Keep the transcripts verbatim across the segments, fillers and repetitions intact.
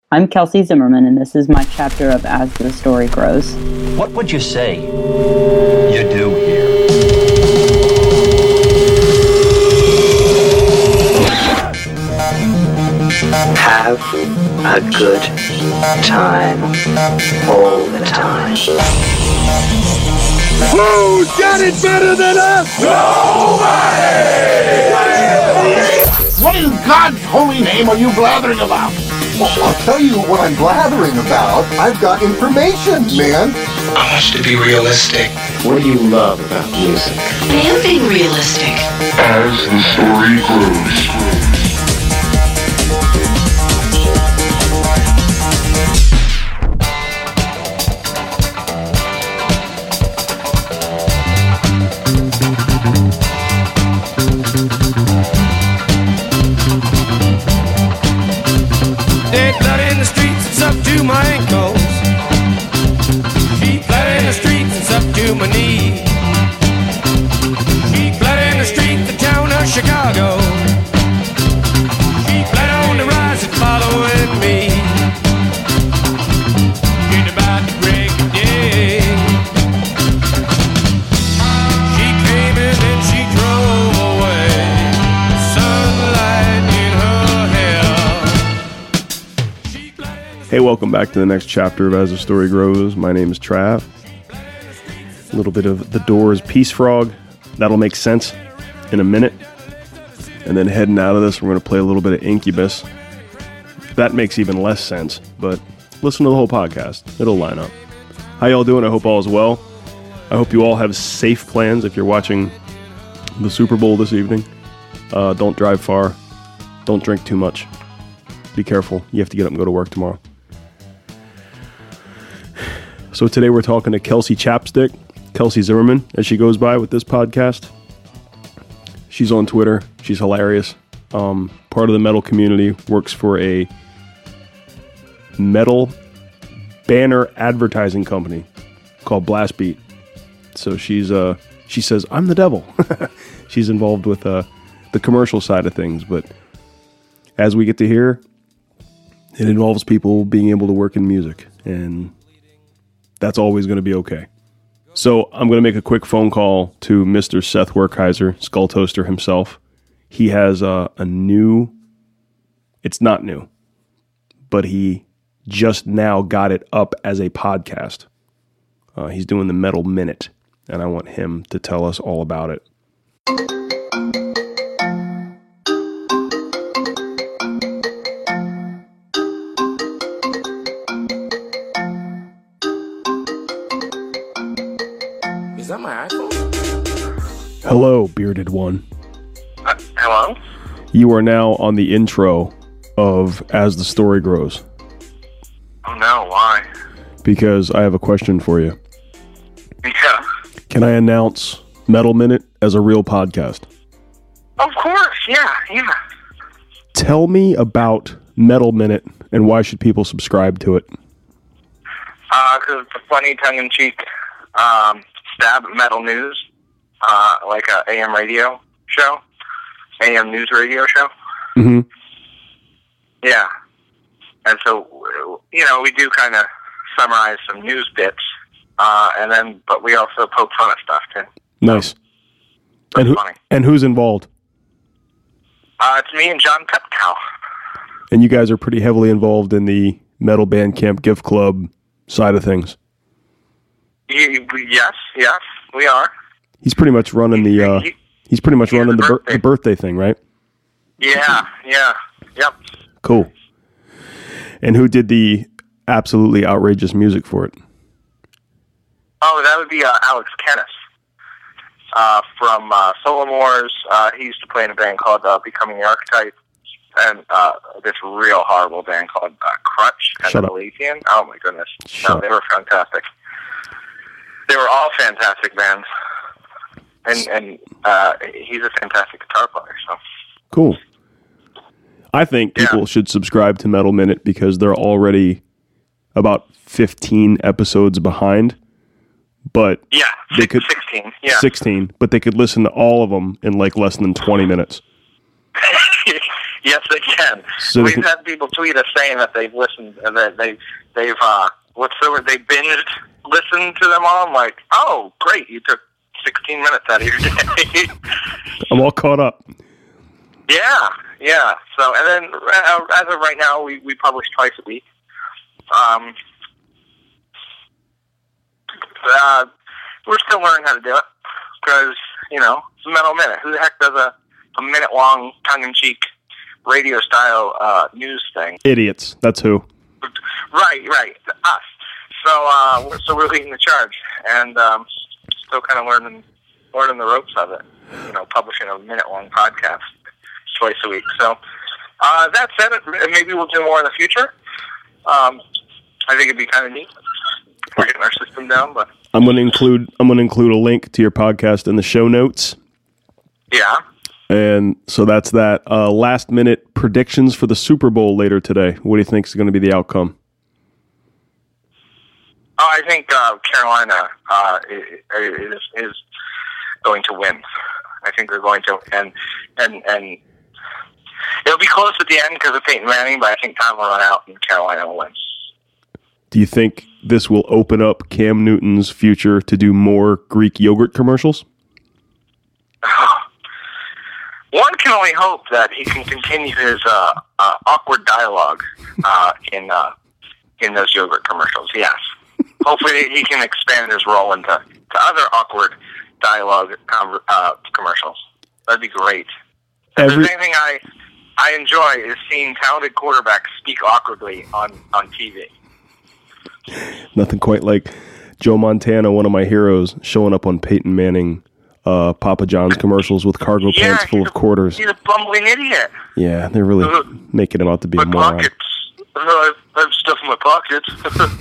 I'm Kelsey Zimmerman, and this is my chapter of As the Story Grows. What would you say you do here? Have a good time all the time. Who's got it better than us? Nobody! What in God's holy name are you blathering about? Well, I'll tell you what I'm blathering about. I've got information, man. I want you to be realistic. What do you love about music? I am being realistic. As the story grows. Dead blood in the streets, it's up to my ankles. Sheep blood in the streets, it's up to my knees. Sheep blood in the streets, the town of Chicago. Sheep blood on the rise and following me. She's about to break the day. She came in and she drove away. Sunlight in her hair. Hey, welcome back to the next chapter of As the Story Grows. My name is Trav. A little bit of The Doors' Peace Frog. That'll make sense in a minute. And then heading out of this, we're going to play a little bit of Incubus. That makes even less sense, but listen to the whole podcast. It'll line up. How y'all doing? I hope all is well. I hope you all have safe plans if you're watching the Super Bowl this evening. Uh, don't drive far. Don't drink too much. Be careful. You have to get up and go to work tomorrow. So today we're talking to Kelsey Chapstick, Kelsey Zimmerman, as she goes by with this podcast. She's on Twitter. She's hilarious. Um, part of the metal community, works for a metal banner advertising company called Blastbeat. So she's uh, she says, I'm the devil. She's involved with uh, the commercial side of things. But as we get to hear, it involves people being able to work in music. And that's always going to be okay. So I'm going to make a quick phone call to Mister Seth Werkheiser, Skull Toaster himself. He has a, a new, it's not new, but he just now got it up as a podcast. Uh, he's doing the Metal Minute, and I want him to tell us all about it. Is that my iPhone? Hello, bearded one. Uh, hello? You are now on the intro of As the Story Grows. Oh no, why? Because I have a question for you. Yeah. Can I announce Metal Minute as a real podcast? Of course, yeah, yeah. Tell me about Metal Minute and why should people subscribe to it? Uh, because it's a funny, tongue-in-cheek um, stab at metal news, uh, like a A M radio show, A M news radio show. Mm-hmm. Yeah. And so, you know, we do kind of summarize some news bits, uh, and then, but we also poke fun at stuff, too. Nice. And, who, funny. and who's involved? Uh, it's me and John Pepcow. And you guys are pretty heavily involved in the Metal Bandcamp Gift Club side of things. Y- yes, yes, we are. He's pretty much running the, uh, He- he's pretty much he's running the the, bir- birthday. the birthday thing, right? Yeah, yeah, yep. Cool. And who did the absolutely outrageous music for it? Oh, that would be uh, Alex Kennis uh, from uh, Solomors. Uh, he used to play in a band called uh, Becoming the Archetype, and uh, this real horrible band called uh, Crutch and Shut the up. Elysian. Oh my goodness, Shut no, up. they were fantastic. They were all fantastic bands, and and uh, he's a fantastic guitar player. So Cool. I think people Yeah. should subscribe to Metal Minute because they're already about fifteen episodes behind. But yeah, they could sixteen. Yeah, sixteen, but they could listen to all of them in like less than twenty minutes. Yes, they can. So We've they can- had people tweet us saying that they've listened, uh, that they, they've, uh, what's the word, they binged listened to them all. I'm like, oh, great, you took sixteen minutes out of your day. I'm all caught up. Yeah, yeah. So, and then uh, as of right now, we, we publish twice a week. Um, uh, we're still learning how to do it because, you know, it's a Metal Minute. Who the heck does a, a minute-long, tongue-in-cheek, radio-style uh, news thing? Idiots. That's who. Right, right. Us. So, uh, we're, so we're leading the charge, and um, still kind of learning learning the ropes of it. You know, publishing a minute-long podcast twice a week. So, uh, that said, maybe we'll do more in the future. Um, I think it'd be kind of neat. We're getting our system down, but I'm going to include I'm going to include a link to your podcast in the show notes. yeah. And so that's that. Uh, last minute predictions for the Super Bowl later today. What do you think is going to be the outcome? Oh, I think uh, Carolina uh, is is going to win. I think they're going to, and and and it'll be close at the end because of Peyton Manning, but I think time will run out and Carolina will win. Do you think this will open up Cam Newton's future to do more Greek yogurt commercials? One can only hope that he can continue his uh, uh, awkward dialogue uh, in uh, in those yogurt commercials. Yes, hopefully he can expand his role into to other awkward dialogue com- uh, commercials. That'd be great. If Every- there's anything I I enjoy is seeing talented quarterbacks speak awkwardly on, on T V. Nothing quite like Joe Montana, one of my heroes, showing up on Peyton Manning uh, Papa John's commercials with cargo Yeah, pants full he's of a- quarters. He's a bumbling idiot. Yeah, they're really Uh, making him out to be My a moron. pockets. Uh, I have stuff in my pockets.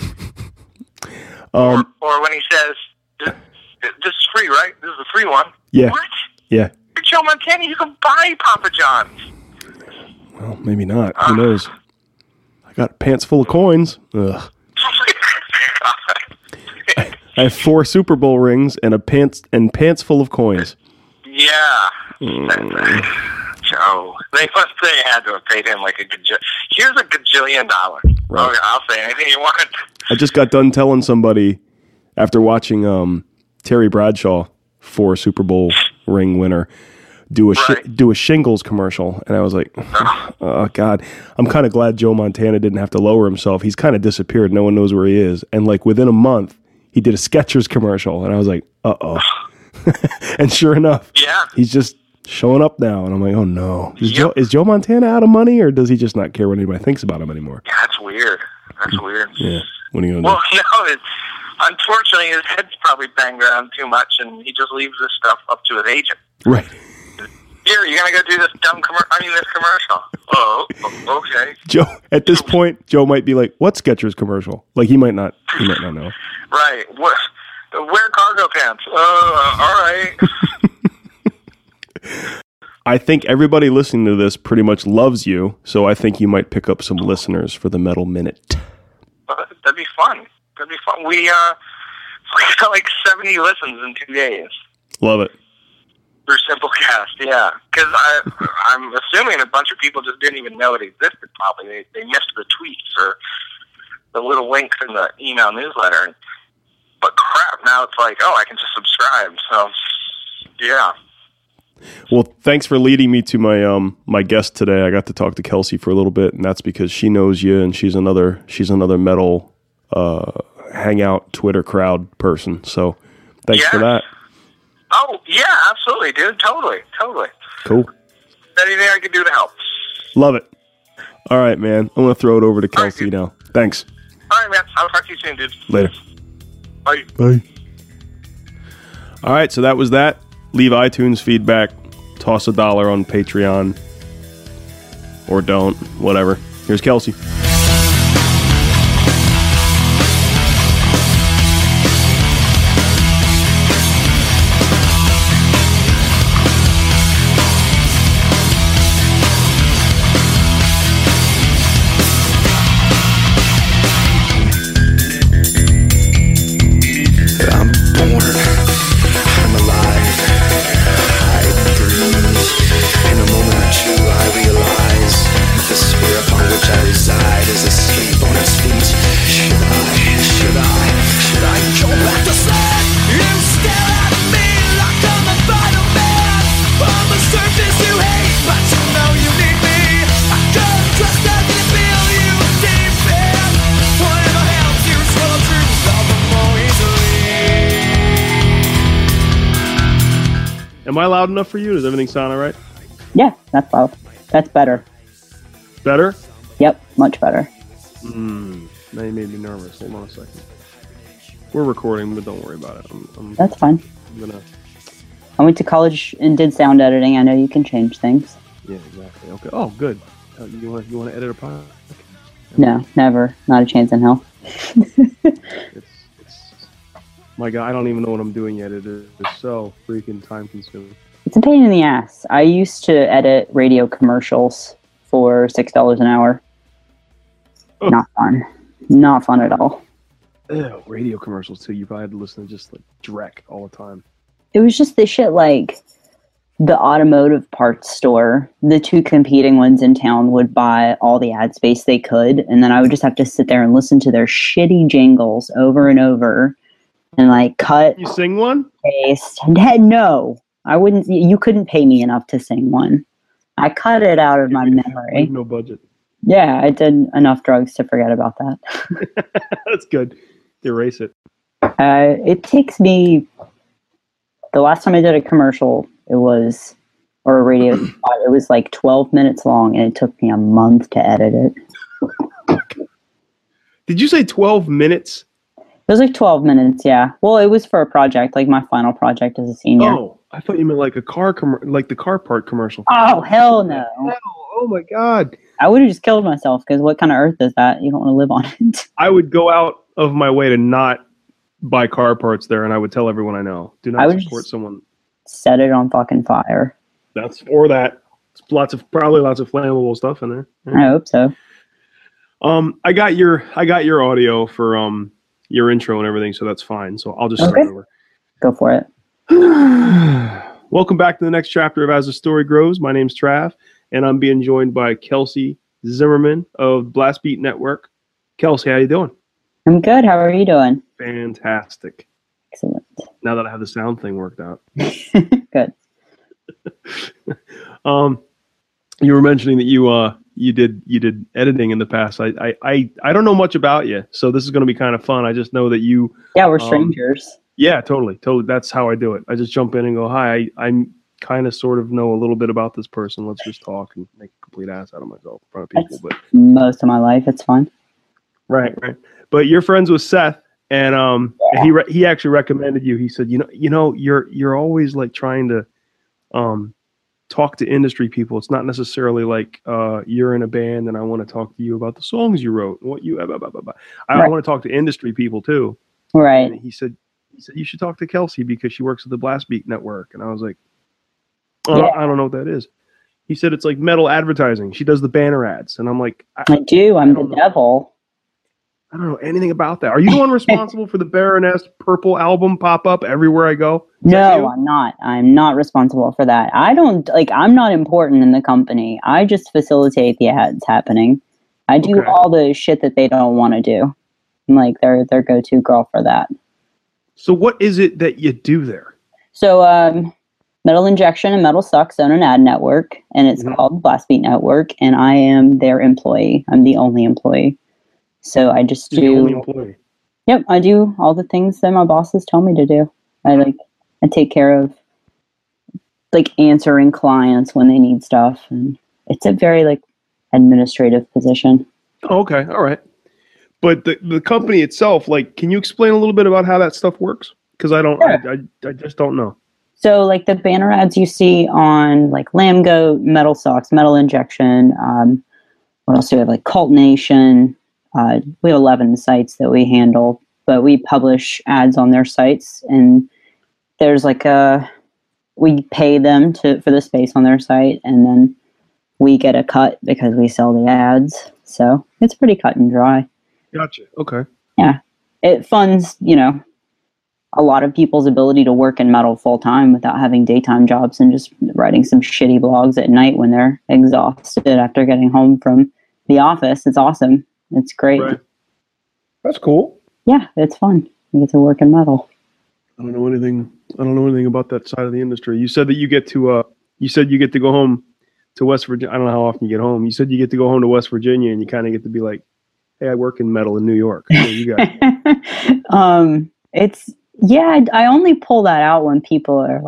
Um, or, or when he says, "This this is free, right? This is a free one." Yeah. What? Yeah. You're Joe Montana. You can buy Papa John's. Well, maybe not. Who knows? I got pants full of coins. Ugh. I have four Super Bowl rings and a pants and pants full of coins. Yeah. Mm. Joe. They must they had to have paid him like a gajillion. Here's a gajillion dollars. Right. Okay, I'll say anything you want. I just got done telling somebody after watching um, Terry Bradshaw, four Super Bowl ring winner, do a shi- Right. do a shingles commercial, and I was like, oh God, I'm kind of glad Joe Montana didn't have to lower himself. He's kind of disappeared. No one knows where he is. And like within a month, he did a Skechers commercial, and I was like, uh oh. And sure enough, Yeah. he's just showing up now, and I'm like, oh no, is, Yep. Joe, is Joe Montana out of money, or does he just not care what anybody thinks about him anymore? Yeah, that's weird. That's weird. Yeah, what are you gonna Well, no, it's, unfortunately, his head's probably banged around too much, and he just leaves this stuff up to his agent. do? Right. Here, you're gonna go do this dumb commercial. I mean, this commercial. Oh, o- okay. Joe, at this point, Joe might be like, "What Skechers commercial?" Like he might not, he might not know. Right. What? Wear cargo pants. Uh, all right. I think everybody listening to this pretty much loves you, so I think you might pick up some listeners for the Metal Minute. Uh, that'd be fun. That'd be fun. We uh, we got like seventy listens in two days. Love it. Through Simplecast, yeah. Because I'm assuming a bunch of people just didn't even know it existed. Probably they they missed the tweets or the little links in the email newsletter. But crap, now it's like, oh, I can just subscribe. So yeah. Well, thanks for leading me to my um my guest today. I got to talk to Kelsey for a little bit, and that's because she knows you, and she's another she's another metal uh, hangout Twitter crowd person. So thanks Yeah. for that. Oh yeah, absolutely, dude. Totally, totally. Cool. Anything I can do to help. Love it. All right, man. I'm gonna throw it over to Kelsey right, now. Thanks. All right, man. I'll talk to you soon, dude. Later. Bye. Bye. All right, so that was that. Leave iTunes feedback. Toss a dollar on Patreon. Or don't. Whatever. Here's Kelsey. I'm born, I'm alive, I breathe. In a moment or two I realize Am I loud enough for you? Does everything sound all right? Yeah, that's loud. That's better. Better? Yep, much better. Hmm. Now you made me nervous. Hold on a second. We're recording, but don't worry about it. I'm, I'm, that's fine. I'm gonna. I went to college and did sound editing. I know you can change things. Yeah, exactly. Okay. Oh, good. Uh, you want you want to edit a podcast? No, never. Not a chance in hell. it's, it's, my God, I don't even know what I'm doing yet. It is so freaking time consuming. It's a pain in the ass. I used to edit radio commercials for six dollars an hour. Oh. Not fun. Not fun at all. Ew, radio commercials too. You probably had to listen to just like Drek all the time. It was just the shit like the automotive parts store. The two competing ones in town would buy all the ad space they could, and then I would just have to sit there and listen to their shitty jingles over and over, and like cut. You sing one? Paste. No, I wouldn't. You couldn't pay me enough to sing one. I cut it out of my memory. No budget. Yeah, I did enough drugs to forget about that. That's good. Erase it. Uh, it takes me. The last time I did a commercial, it was, or a radio spot, it was like twelve minutes long, and it took me a month to edit it. Did you say twelve minutes? It was like twelve minutes, yeah. Well, it was for a project, like my final project as a senior. Oh, I thought you meant like a car, com- like the car part commercial. Oh, hell no. Hell, oh my God. I would have just killed myself, because what kind of earth is that? You don't want to live on it. I would go out of my way to not buy car parts there, and I would tell everyone I know. Do not support someone. Set it on fucking fire. That's for that. It's lots of probably lots of flammable stuff in there. Yeah. I hope so. Um, I got your I got your audio for um your intro and everything, so that's fine. So I'll just start okay. over. Go for it. Welcome back to the next chapter of As the Story Grows. My name's Trav, and I'm being joined by Kelsey Zimmerman of Blast Beat Network. Kelsey, how you doing? I'm good. How are you doing? Fantastic. Excellent. Now that I have the sound thing worked out. Good. um, you were mentioning that you uh you did you did editing in the past. I I I, I don't know much about you, so this is going to be kind of fun. I just know that you. Yeah, we're strangers. Um, yeah, totally, totally. That's how I do it. I just jump in and go, "Hi, I I'm kind of sort of know a little bit about this person. Let's just talk and make a complete ass out of myself in front of people." That's but most of my life, it's fun. Right, right. But you're friends with Seth. And um, yeah. he re- he actually recommended you. He said, you know, you know, you're you're always like trying to um, talk to industry people. It's not necessarily like uh, you're in a band and I want to talk to you about the songs you wrote and what you. Blah, blah, blah, blah. I, right. I want to talk to industry people too. Right. And he said, he said you should talk to Kelsey because she works at the Blast Beat Network. And I was like, oh, yeah. I don't know what that is. He said it's like metal advertising. She does the banner ads, and I'm like, I, I do. I'm I the know. devil. I don't know anything about that. Are you the one responsible for the Baroness Purple album pop up everywhere I go? Is no, I'm not. I'm not responsible for that. I don't like. I'm not important in the company. I just facilitate the ads happening. I do okay. all the shit that they don't want to do. I'm like their their go to girl for that. So what is it that you do there? So um, Metal Injection and Metal Sucks own an ad network, and it's mm-hmm. called Blast Beat Network. And I am their employee. I'm the only employee. So I just You're do. The only employee. Yep, I do all the things that my bosses tell me to do. I like I take care of like answering clients when they need stuff, and it's a very like administrative position. Oh, okay, all right. But the the company itself, like, can you explain a little bit about how that stuff works? Because I don't, sure. I, I I just don't know. So like the banner ads you see on like Lamb Goat, Metal Socks, Metal Injection. Um, what else do we have? Like Cult Nation. Uh, we have eleven sites that we handle, but we publish ads on their sites, and there's like a, we pay them to for the space on their site, and then we get a cut because we sell the ads. So it's pretty cut and dry. Gotcha. Okay. Yeah. It funds, you know, a lot of people's ability to work in metal full time without having daytime jobs and just writing some shitty blogs at night when they're exhausted after getting home from the office. It's awesome. It's great. Right. That's cool. Yeah, it's fun. You get to work in metal. I don't know anything. I don't know anything about that side of the industry. You said that you get to. Uh, you said you get to go home to West Virginia. I don't know how often you get home. You said you get to go home to West Virginia, and you kind of get to be like, "Hey, I work in metal in New York." So you got. um, it's yeah. I, I only pull that out when people are like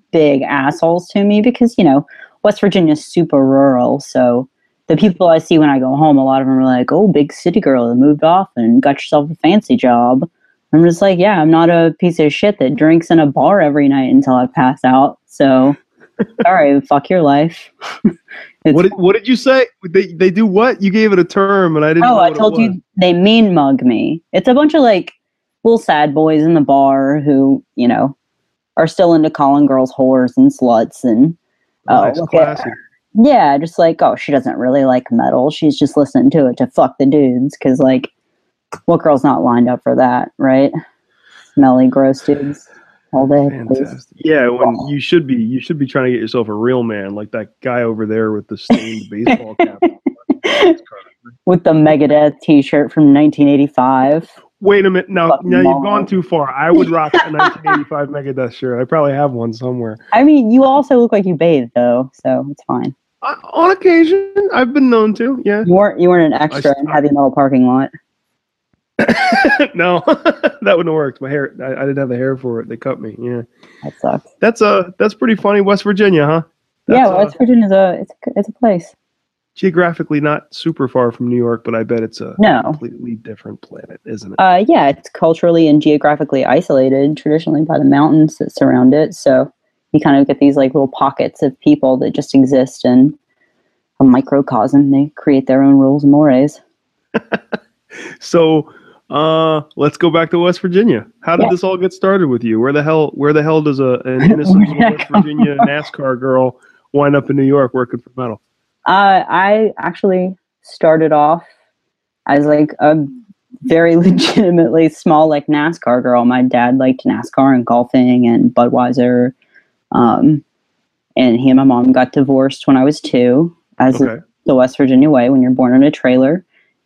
big assholes to me because, you know, West Virginia's super rural. So the people I see when I go home, a lot of them are like, oh, big city girl that moved off and got yourself a fancy job. I'm just like, yeah, I'm not a piece of shit that drinks in a bar every night until I pass out. So, sorry, fuck your life. What did, what did you say? They they do what? You gave it a term, and I didn't. Oh, know I what told it was. you they mean mug me. It's a bunch of like little sad boys in the bar who, you know, are still into calling girls whores and sluts and oh, Nice, look at classy. her. Yeah, just like, oh, she doesn't really like metal. She's just listening to it to fuck the dudes because, like, what girl's not lined up for that, right? Smelly, gross dudes all day. Fantastic. Yeah, when you should be, you should be trying to get yourself a real man, like that guy over there with the stained baseball cap. With the Megadeth T-shirt from nineteen eighty-five. Wait a minute, no, Fucking no, mom. you've gone too far. I would rock a nineteen eighty-five Megadeth shirt. I probably have one somewhere. I mean, you also look like you bathed, though, so it's fine. Uh, on occasion, I've been known to. Yeah. You weren't. You weren't an extra I- in heavy metal parking lot. No, that wouldn't have worked. My hair, I, I didn't have the hair for it. They cut me. Yeah, That sucks. that's uh, that's pretty funny. West Virginia, huh? That's, yeah, uh, West Virginia's a it's a, it's a place. geographically not super far from New York, but I bet it's a No. completely different planet, isn't it? Uh, yeah, it's culturally and geographically isolated, traditionally by the mountains that surround it. So you kind of get these like little pockets of people that just exist in a microcosm. They create their own rules and mores. So, uh, let's go back to West Virginia. How did Yeah. this all get started with you? Where the hell, where the hell does a an innocent little West Virginia NASCAR girl wind up in New York working for metal? Uh, I actually started off as like a very legitimately small like NASCAR girl. My dad liked NASCAR and golfing and Budweiser. Um, and he and my mom got divorced when I was two, as Okay. is the West Virginia way when you're born in a trailer.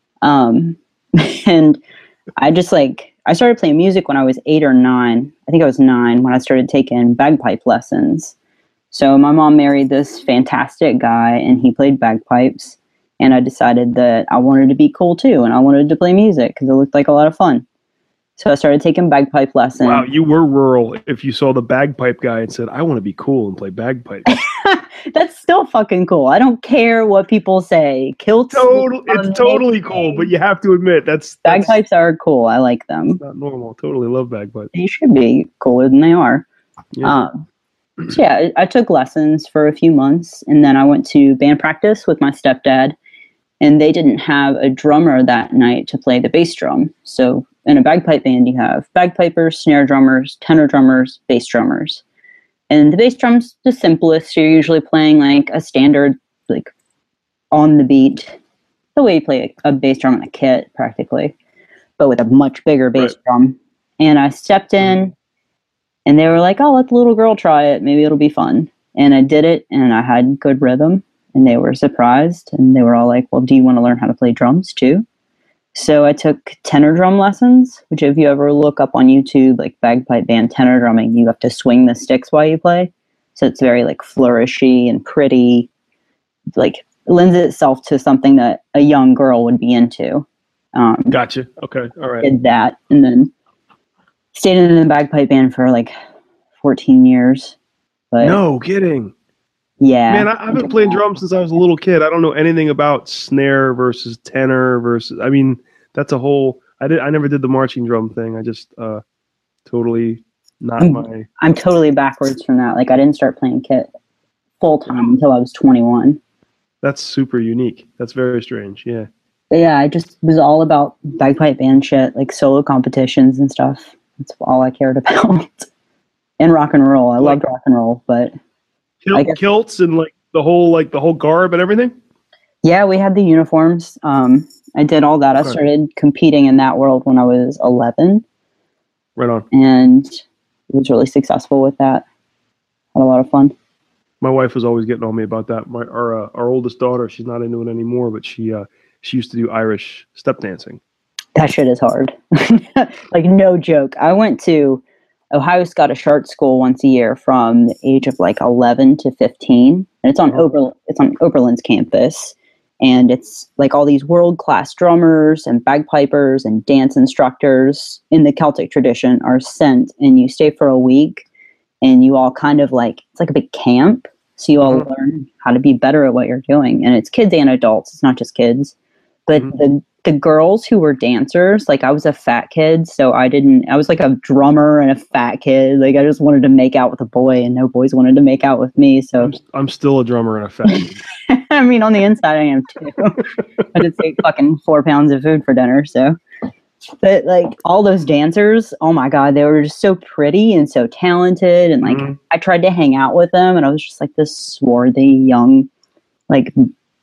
Um, and I just like, I started playing music when I was eight or nine. I think I was nine when I started taking bagpipe lessons. So my mom married this fantastic guy and he played bagpipes. And I decided that I wanted to be cool too. And I wanted to play music because it looked like a lot of fun. So I started taking bagpipe lessons. Wow, you were rural if you saw the bagpipe guy and said, I want to be cool and play bagpipe. That's still fucking cool. I don't care what people say. Kilts. Total, it's totally cool, but you have to admit that's, that's Bagpipes are cool. I like them. not normal. Totally love bagpipes. They should be cooler than they are. Yeah. Um, so yeah, I, I took lessons for a few months, and then I went to band practice with my stepdad, and they didn't have a drummer that night to play the bass drum. So in a bagpipe band, you have bagpipers, snare drummers, tenor drummers, bass drummers. And the bass drum's the simplest. You're usually playing like a standard, like on the beat, the way you play a, a bass drum in a kit, practically, but with a much bigger bass Right. drum. And I stepped in, and they were like, "Oh, let the little girl try it. Maybe it'll be fun." And I did it, and I had good rhythm, and they were surprised, and they were all like, "Well, do you want to learn how to play drums too?" So I took tenor drum lessons, which if you ever look up on YouTube, like bagpipe band tenor drumming, you have to swing the sticks while you play. So it's very like flourishy and pretty, like lends itself to something that a young girl would be into. Um, Gotcha. Okay. All right. did that and then stayed in the bagpipe band for like fourteen years. But No kidding. yeah. Man, I, I've been playing drums since I was a little kid. I don't know anything about snare versus tenor versus. I mean, that's a whole. I did. I never did the marching drum thing. I just uh, totally not I'm, my. I'm totally backwards from that. Like I didn't start playing kit full time until I was twenty-one. That's super unique. That's very strange. Yeah. But yeah, I just was all about bagpipe band shit, like solo competitions and stuff. That's all I cared about. And rock and roll. I Like- loved rock and roll, but Kil- I guess- kilts and like the whole like the whole garb and everything. yeah, we had the uniforms. Um, I did all that. I Okay. started competing in that world when I was eleven, Right on. and was really successful with that. Had a lot of fun. My wife was always getting on me about that. My our uh, our oldest daughter, she's not into it anymore, but she uh, she used to do Irish step dancing. That shit is hard. Like, no joke. I went to Ohio Scottish Art School once a year from the age of like eleven to fifteen. And it's on Oh. Ober, it's on Oberlin's campus. And it's like all these world-class drummers and bagpipers and dance instructors in the Celtic tradition are sent, and you stay for a week. and you all kind of like, it's like a big camp. So you all mm-hmm. learn how to be better at what you're doing. And it's kids and adults. It's not just kids. But mm-hmm. the the girls who were dancers, like I was a fat kid, so I didn't, I was like a drummer and a fat kid. Like I just wanted to make out with a boy and no boys wanted to make out with me. So I'm, I'm still a drummer and a fat kid. I mean, on the inside I am too. I just ate fucking four pounds of food for dinner. So, but like all those dancers, oh my God, they were just so pretty and so talented. And like mm-hmm. I tried to hang out with them and I was just like this swarthy young like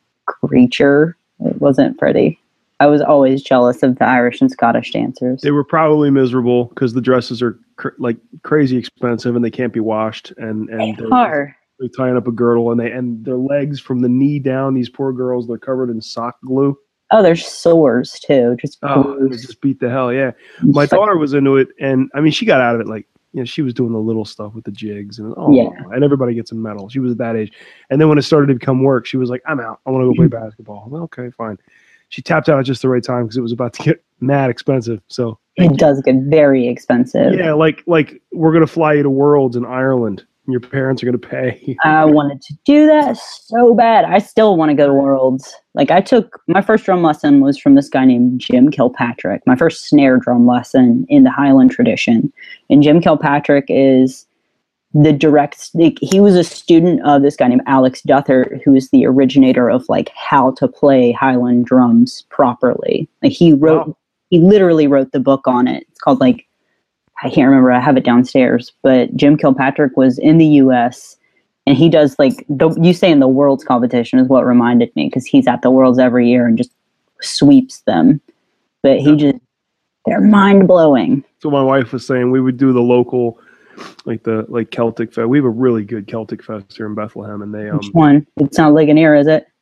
creature. It wasn't pretty. I was always jealous of the Irish and Scottish dancers. They were probably miserable because the dresses are cr- like crazy expensive and they can't be washed. And, and they are. They're tying up a girdle and they and their legs from the knee down. These poor girls, they're covered in sock glue. Oh, there's sores too. Just oh, just beat the hell. Yeah, my daughter was into it, and I mean, she got out of it like you know she was doing the little stuff with the jigs and oh, yeah. and everybody gets a medal. She was at that age, and then when it started to become work, she was like, "I'm out. I want to go play basketball." Well, okay, fine. She tapped out at just the right time because it was about to get mad expensive. So it does get very expensive. Yeah, like like we're gonna fly you to Worlds in Ireland, and your parents are gonna pay. I wanted to do that so bad. I still want to go to Worlds. Like I took my first drum lesson was from this guy named Jim Kilpatrick. My first snare drum lesson in the Highland tradition, and Jim Kilpatrick is the direct, like, he was a student of this guy named Alex Duther, who is the originator of like how to play Highland drums properly. Like he wrote, wow. he literally wrote the book on it. It's called like, I can't remember, I have it downstairs, but Jim Kilpatrick was in the U S and he does like, the, you say in the Worlds competition is what reminded me because he's at the Worlds every year and just sweeps them. But he just, they're mind blowing. So my wife was saying we would do the local, like the like Celtic Fest. We have a really good Celtic Fest here in Bethlehem, and they um. Which one? It's not Ligonier, is it?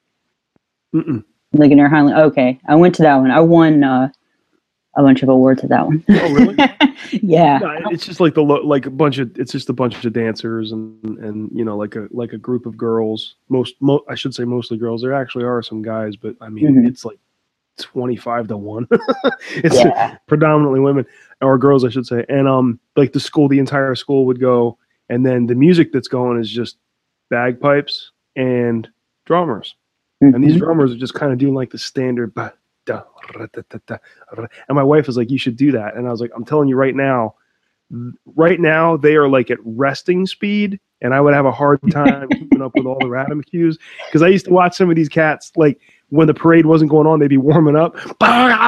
Mm-mm. Ligonier Highland. Okay, I went to that one. I won uh, a bunch of awards at that one. Oh, really? Yeah. No, it's just like the lo- like a bunch of it's just a bunch of dancers and and you know like a like a group of girls. Most mo- I should say mostly girls. There actually are some guys, but I mean mm-hmm. it's like twenty-five to one. It's yeah. predominantly women or girls, I should say. And um, like the school, the entire school would go, and then the music that's going is just bagpipes and drummers. Mm-hmm. And these drummers are just kind of doing like the standard. Bah, da, ra, da, da, da, ra. And my wife was like, "You should do that." And I was like, "I'm telling you right now, right now they are like at resting speed." And I would have a hard time keeping up with all the rhythm cues because I used to watch some of these cats like. When the parade wasn't going on, they'd be warming up. And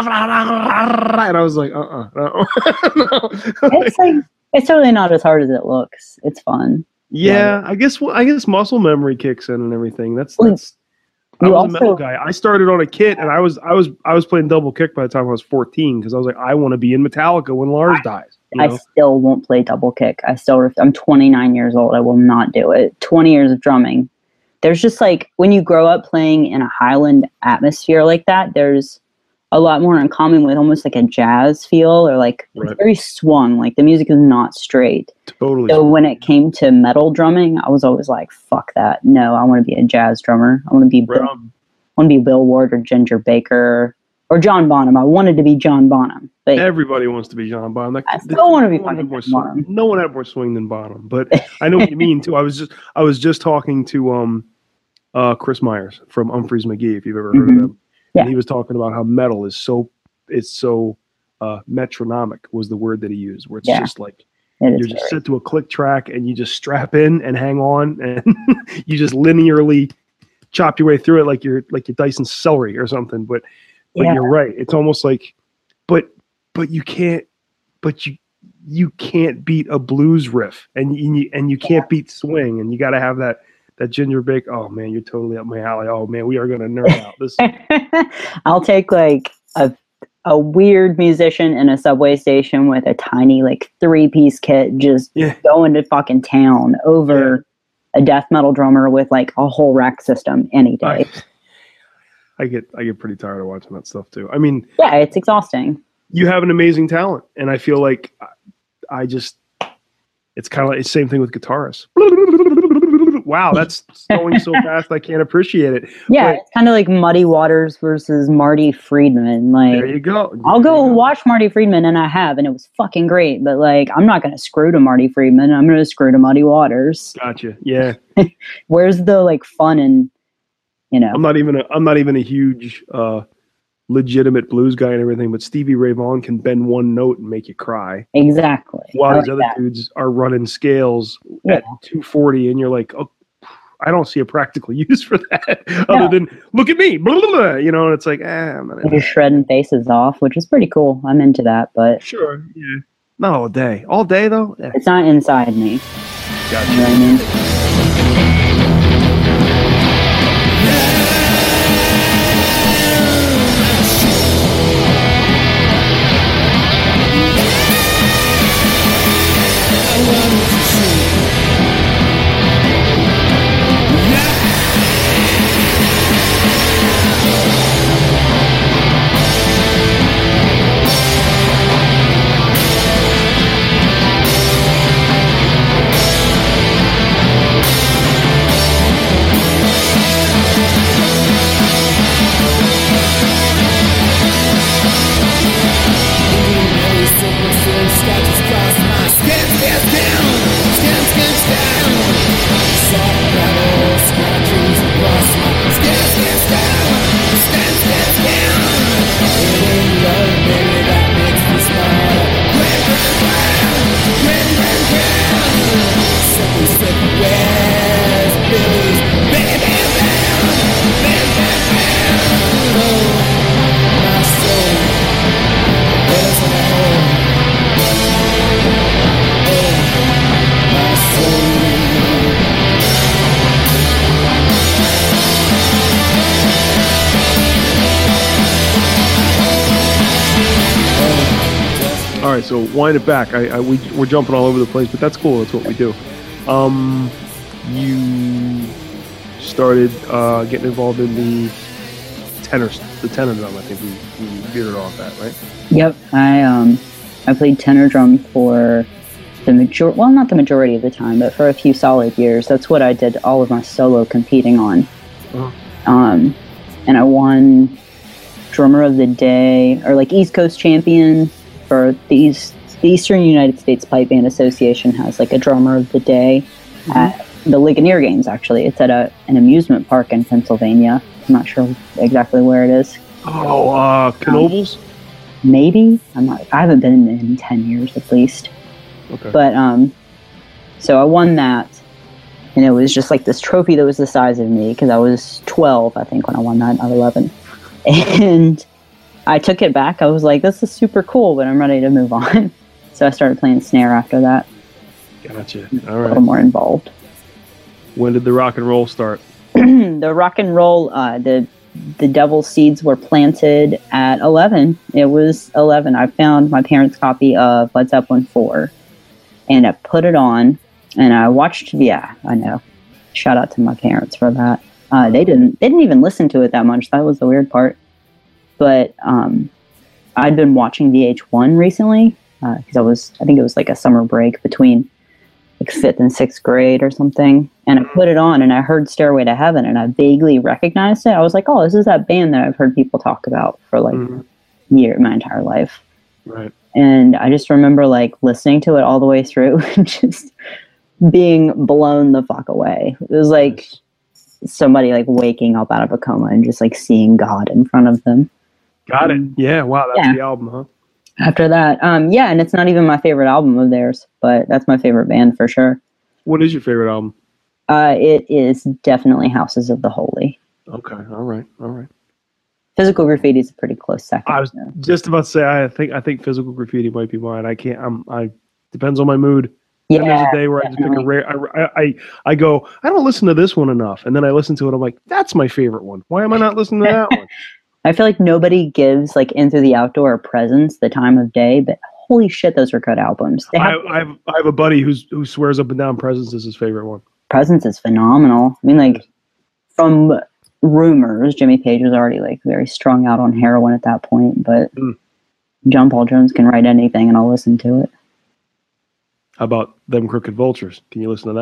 I was like, uh-uh, no. no. It's like, it's totally not as hard as it looks. It's fun. Yeah, I guess I guess muscle memory kicks in and everything. That's that's I you was also, a metal guy. I started on a kit and I was I was I was playing double kick by the time I was fourteen because I was like, I want to be in Metallica when Lars I, dies. You know? I still won't play double kick. I still ref- I'm twenty-nine years old. I will not do it. twenty years of drumming. There's just like when you grow up playing in a Highland atmosphere like that, there's a lot more in common with almost like a jazz feel or like right. It's very swung. Like the music is not straight. Totally. So when it came to metal drumming, I was always like, fuck that. No, I want to be a jazz drummer. I want to be right Bill, I want to be Bill Ward or Ginger Baker or John Bonham. I wanted to be John Bonham. But everybody wants to be John Bonham. That, I still want to be fucking more John Bonham. No one had more swing than Bonham, but I know what you mean too. I was just I was just talking to um uh Chris Myers from Humphreys McGee, if you've ever heard mm-hmm. of them. Yeah. And he was talking about how metal is so it's so uh metronomic was the word that he used, where it's yeah. just like it you're just set to a click track and you just strap in and hang on and you just linearly chop your way through it like you're like you're dicing celery or something. But but yeah. you're right. It's almost like but but you can't but you you can't beat a blues riff and you and you can't beat swing and you got to have that that Ginger Baker. Oh man, you're totally up my alley. Oh man, we are gonna nerd out. This I'll take like a a weird musician in a subway station with a tiny like three piece kit just yeah. going to fucking town over yeah. a death metal drummer with like a whole rack system any day. I, I get I get pretty tired of watching that stuff too. I mean, yeah, it's exhausting. You have an amazing talent, and I feel like I, I just it's kind of like the same thing with guitarists. Wow, that's going so fast I can't appreciate it. Yeah, But it's kind of like Muddy Waters versus Marty Friedman. Like, there you go. There I'll go you go. watch Marty Friedman, and I have, and it was fucking great. But like, I'm not going to screw to Marty Friedman. I'm going to screw to Muddy Waters. Gotcha. Yeah. Where's the like fun and you know? I'm not even a I'm not even a huge uh, legitimate blues guy and everything, but Stevie Ray Vaughan can bend one note and make you cry. Exactly. While I these like other that. dudes are running scales Yeah. at two forty, and you're like, oh, I don't see a practical use for that other No. than look at me, blah, blah, blah, you know. And it's like, ah, I'm not They're just shredding faces off, which is pretty cool. I'm into that, but sure, yeah, not all day, all day though. Yeah. it's not inside me. Gotcha. You know what I mean? All right, so wind it back. I, I we, we're jumping all over the place, but that's cool. That's what we do. Um, you started uh, getting involved in the tenor, the tenor drum. I think we, we veered off that, right? Yep. I um I played tenor drum for the major well not the majority of the time, but for a few solid years. That's what I did all of my solo competing on. Uh-huh. Um, and I won drummer of the day or like East Coast champion for the East, the Eastern United States Pipe Band Association has like a drummer of the day Mm-hmm. at the Ligonier Games. Actually, it's at a an amusement park in Pennsylvania. I'm not sure exactly where it is. Oh, uh, Knoebels? Um, maybe I'm not. I haven't been in ten years at least. Okay. But um, so I won that, and it was just like this trophy that was the size of me because I was twelve, I think, when I won that, not eleven. And I took it back. I was like, "This is super cool," but I'm ready to move on. So I started playing snare after that. Gotcha. A All little right. more involved. When did the rock and roll start? The rock and roll, uh, the the devil seeds were planted at eleven. It was eleven. I found my parents' copy of Led Zeppelin four, and I put it on, and I watched. Yeah, I know. Shout out to my parents for that. Uh, they didn't. They didn't even listen to it that much. That was the weird part. But um, I'd been watching V H one recently because uh, I was. I think it was like a summer break between like fifth and sixth grade or something. And I put it on and I heard Stairway to Heaven and I vaguely recognized it. I was like, oh, this is that band that I've heard people talk about for like Mm-hmm. year, my entire life. Right. And I just remember like listening to it all the way through and just being blown the fuck away. It was like somebody like waking up out of a coma and just like seeing God in front of them. Got it. Yeah. Wow. That's Yeah. the album, huh? After that, um, yeah, and it's not even my favorite album of theirs, but that's my favorite band for sure. What is your favorite album? Uh, it is definitely Houses of the Holy. Okay. All right. All right. Physical Graffiti is a pretty close second. I was so. just about to say I think I think Physical Graffiti might be mine. I can't. I'm. I depends on my mood. Yeah, and there's a day where I just pick a definitely. rare. I, I I go. I don't listen to this one enough, and then I listen to it. I'm like, that's my favorite one. Why am I not listening to that one? I feel like nobody gives like Into the Outdoor or Presence the time of day, but holy shit, those are good albums. They I, have, I have I have a buddy who's who swears up and down Presence is his favorite one. Presence is phenomenal. I mean, like from rumors, Jimmy Page was already like very strung out on heroin at that point, but Mm. John Paul Jones can write anything and I'll listen to it. How about Them Crooked Vultures? Can you listen to that?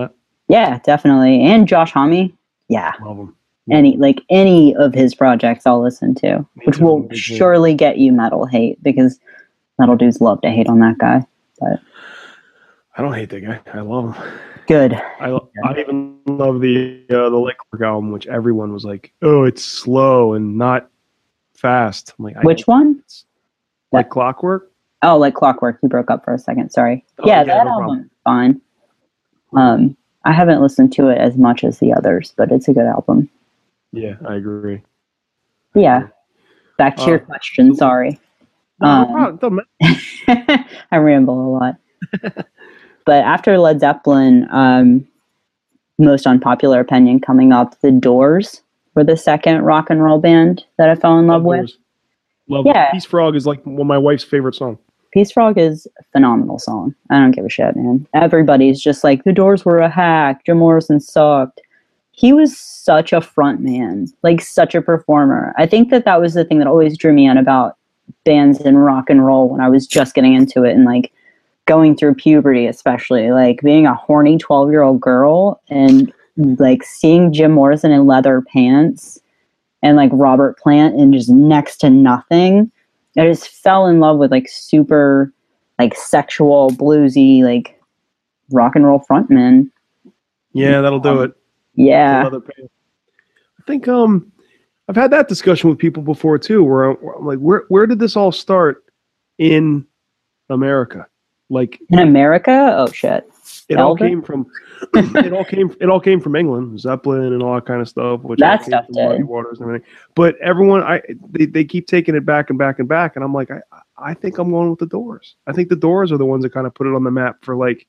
Yeah, definitely. And Josh Homme. Yeah. Love him. Any like any of his projects I'll listen to, Me which too, will me too. surely get you metal hate because metal dudes love to hate on that guy. But I don't hate that guy. I love him. good. I I even love the uh, the Lickwork album, which everyone was like, "Oh, it's slow and not fast." I'm like, I Which one? Like Clockwork? Oh, like Clockwork. You broke up for a second. Sorry. Oh, yeah, yeah, that no album's fine. Um, I haven't listened to it as much as the others, but it's a good album. Yeah, I agree. Yeah. Back to Uh, your question. Sorry. No, no Um, problem. Don't ma- I ramble a lot. But after Led Zeppelin, um, most unpopular opinion coming up, The Doors were the second rock and roll band that I fell in love with. Doors. Love Yeah. Peace Frog is like one of my wife's favorite songs. Peace Frog is a phenomenal song. I don't give a shit, man. Everybody's just like, The Doors were a hack. Jim Morrison sucked. He was such a front man, like such a performer. I think that that was the thing that always drew me in about bands in rock and roll when I was just getting into it and like going through puberty, especially like being a horny twelve year old girl and like seeing Jim Morrison in leather pants and like Robert Plant in just next to nothing. I just fell in love with like super like sexual bluesy like rock and roll frontmen. Yeah, that'll do it. Yeah. Leather pants. I think um I've had that discussion with people before too, where I'm, where I'm like, where where did this all start in America? Like in America? Oh shit! It all came from it all came it all came from England, Zeppelin and all that kind of stuff. Which that stuff did. Muddy Waters and everything. But everyone, I they, they keep taking it back and back and back, and I'm like, I I think I'm going with the Doors. I think the Doors are the ones that kind of put it on the map for like.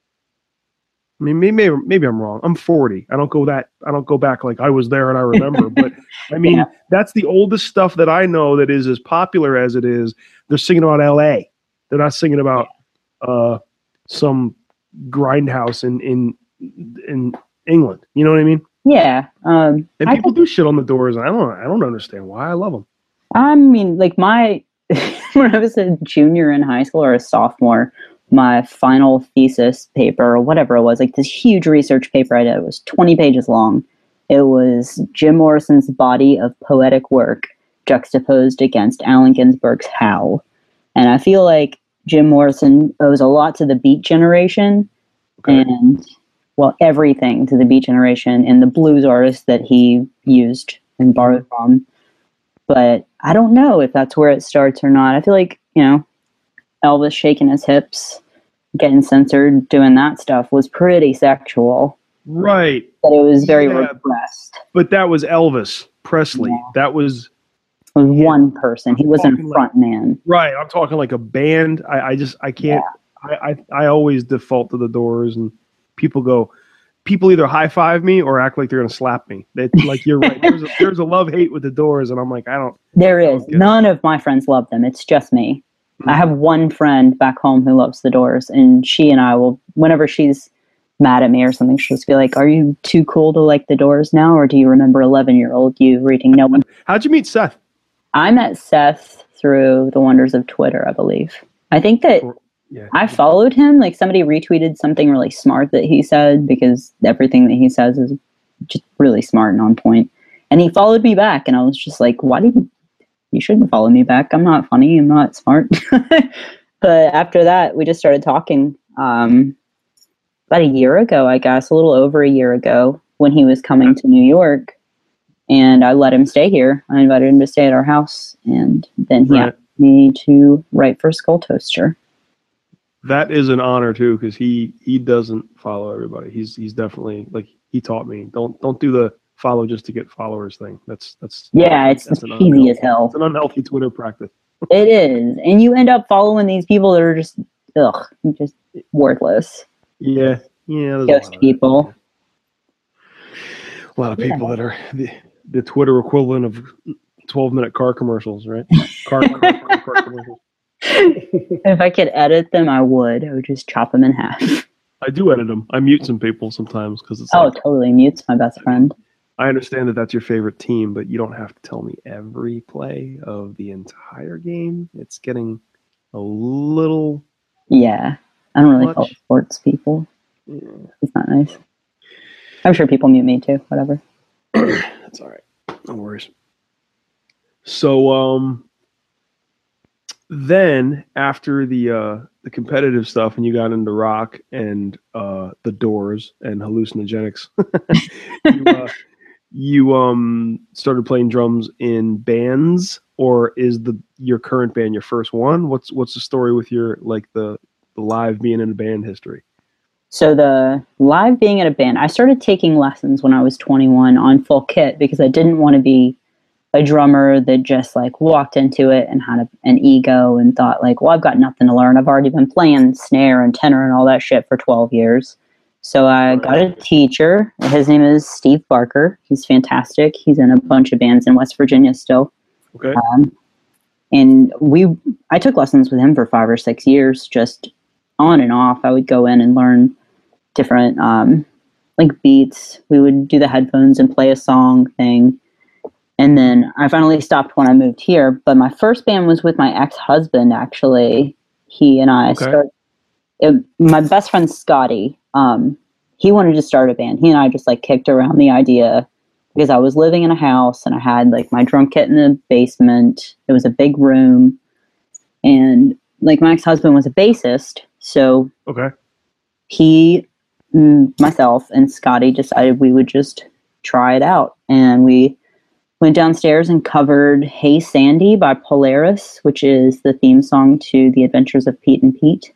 I mean, maybe maybe I'm wrong. I'm forty. I don't go that. I don't go back like I was there and I remember. But I mean, yeah. That's the oldest stuff that I know that is as popular as it is. They're singing about L A. They're not singing about uh, some grindhouse in in in England. You know what I mean? Yeah. Um, and I people think, do shit on the Doors. And I don't. I don't understand why. I love them. I mean, like my when I was a junior in high school or a sophomore. My final thesis paper or whatever it was, like this huge research paper I did, it was twenty pages long. It was Jim Morrison's body of poetic work juxtaposed against Allen Ginsberg's Howl. And I feel like Jim Morrison owes a lot to the Beat Generation okay. and, well, everything to the Beat Generation and the blues artists that he used and borrowed from. But I don't know if that's where it starts or not. I feel like, you know, Elvis shaking his hips, getting censored, doing that stuff was pretty sexual. Right. But it was very yeah, repressed. But that was Elvis Presley. Yeah. That was... It was one person. He wasn't a front like, man. Right. I'm talking like a band. I, I just, I can't, yeah. I, I, I always default to the Doors and people go, people either high five me or act like they're going to slap me. They, like, you're right. There's a, there's a love hate with the Doors. And I'm like, I don't. There I is. Don't None of my friends love them. It's just me. I have one friend back home who loves the Doors, and she and I will, whenever she's mad at me or something, she'll just be like, are you too cool to like the Doors now, or do you remember eleven-year-old you reading No One? How'd you meet Seth? I met Seth through the wonders of Twitter, I believe. I think that yeah. I followed him, like somebody retweeted something really smart that he said, because everything that he says is just really smart and on point. And he followed me back, and I was just like, why did you... You shouldn't follow me back. I'm not funny. I'm not smart. But after that, we just started talking um, about a year ago, I guess, a little over a year ago when he was coming to New York. And I let him stay here. I invited him to stay at our house. And then he right. asked me to write for Skull Toaster. That is an honor, too, because he, he doesn't follow everybody. He's he's definitely, like, he taught me, don't don't do the follow just to get followers thing. That's that's yeah, it's that's easy as hell. It's an unhealthy Twitter practice. It is, and you end up following these people that are just ugh, just worthless. Yeah, yeah. Ghost people. A lot of people yeah. that are the, the Twitter equivalent of twelve minute car commercials, right? Car, car, car, car commercials. If I could edit them, I would. I would just chop them in half. I do edit them. I mute some people sometimes because it's. Oh, like, totally. Mute's my best friend. I understand that that's your favorite team, but you don't have to tell me every play of the entire game. It's getting a little... Yeah. I don't really much. follow sports people. Yeah. It's not nice. I'm sure people mute me too. Whatever. That's all right. No worries. So, um, then after the uh, the competitive stuff, and you got into rock and uh, the Doors and hallucinogenics, you, uh, you um started playing drums in bands, or is the your current band your first one? What's what's the story with your like the, the live being in a band history? So the live being in a band, I started taking lessons when I was twenty-one on full kit because I didn't want to be a drummer that just like walked into it and had a, an ego and thought like, well, I've got nothing to learn. I've already been playing snare and tenor and all that shit for twelve years. So I got a teacher. His name is Steve Barker. He's fantastic. He's in a bunch of bands in West Virginia still. Okay. Um, and we, I took lessons with him for five or six years, just on and off. I would go in and learn different um, like beats. We would do the headphones and play a song thing. And then I finally stopped when I moved here. But my first band was with my ex-husband, actually. He and I okay. started. It, my best friend, Scotty, um, he wanted to start a band. He and I just like kicked around the idea because I was living in a house and I had like my drum kit in the basement. It was a big room. And like my ex-husband was a bassist. So okay. he, myself, and Scotty decided we would just try it out. And we went downstairs and covered Hey Sandy by Polaris, which is the theme song to The Adventures of Pete and Pete.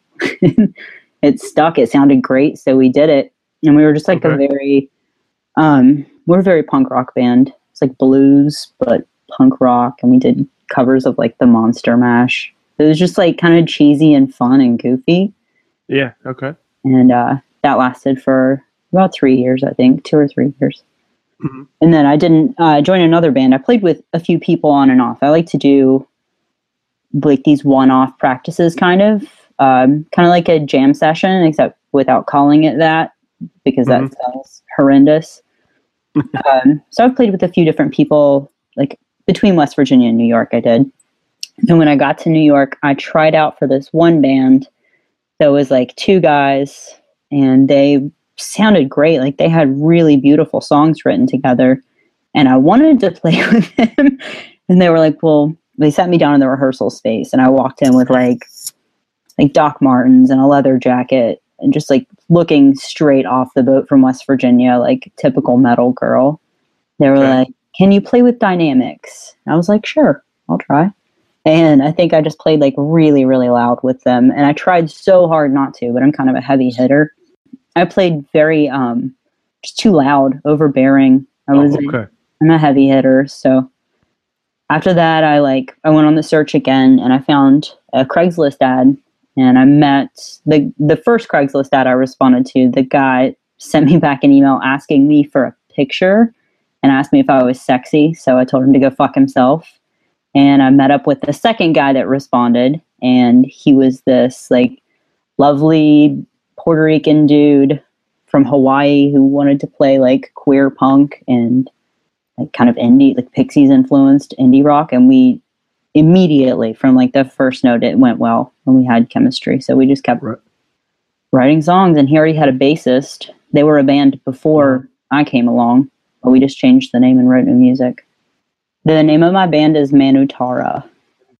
It stuck. It sounded great. So we did it. And we were just like okay. a very, um, we're a very punk rock band. It's like blues, but punk rock. And we did covers of like the Monster Mash. It was just like kind of cheesy and fun and goofy. Yeah. Okay. And uh, that lasted for about three years, I think, two or three years. Mm-hmm. And then I didn't uh, join another band. I played with a few people on and off. I like to do like these one-off practices, kind of, um, kind of like a jam session, except without calling it that because mm-hmm. that sounds horrendous. um, so I've played with a few different people, like between West Virginia and New York. I did. And when I got to New York, I tried out for this one band that was like two guys, and they sounded great. Like they had really beautiful songs written together, and I wanted to play with them. And they were like, well, they sat me down in the rehearsal space, and I walked in with like, like Doc Martens and a leather jacket and just like looking straight off the boat from West Virginia, like typical metal girl. They were okay. like, can you play with dynamics? And I was like, sure, I'll try. And I think I just played like really, really loud with them. And I tried so hard not to, but I'm kind of a heavy hitter. I played very, um, just too loud, overbearing. I was, oh, okay. I'm a heavy hitter. So after that, I like, I went on the search again and I found a Craigslist ad, and I met the, the first Craigslist ad I responded to. The guy sent me back an email asking me for a picture and asked me if I was sexy. So I told him to go fuck himself. And I met up with the second guy that responded, and he was this like lovely Puerto Rican dude from Hawaii who wanted to play like queer punk and like kind of indie, like Pixies influenced indie rock. And we immediately from like the first note, it went well and we had chemistry. So we just kept right. writing songs, and he already had a bassist. They were a band before mm-hmm. I came along, but we just changed the name and wrote new music. The name of my band is Manutara.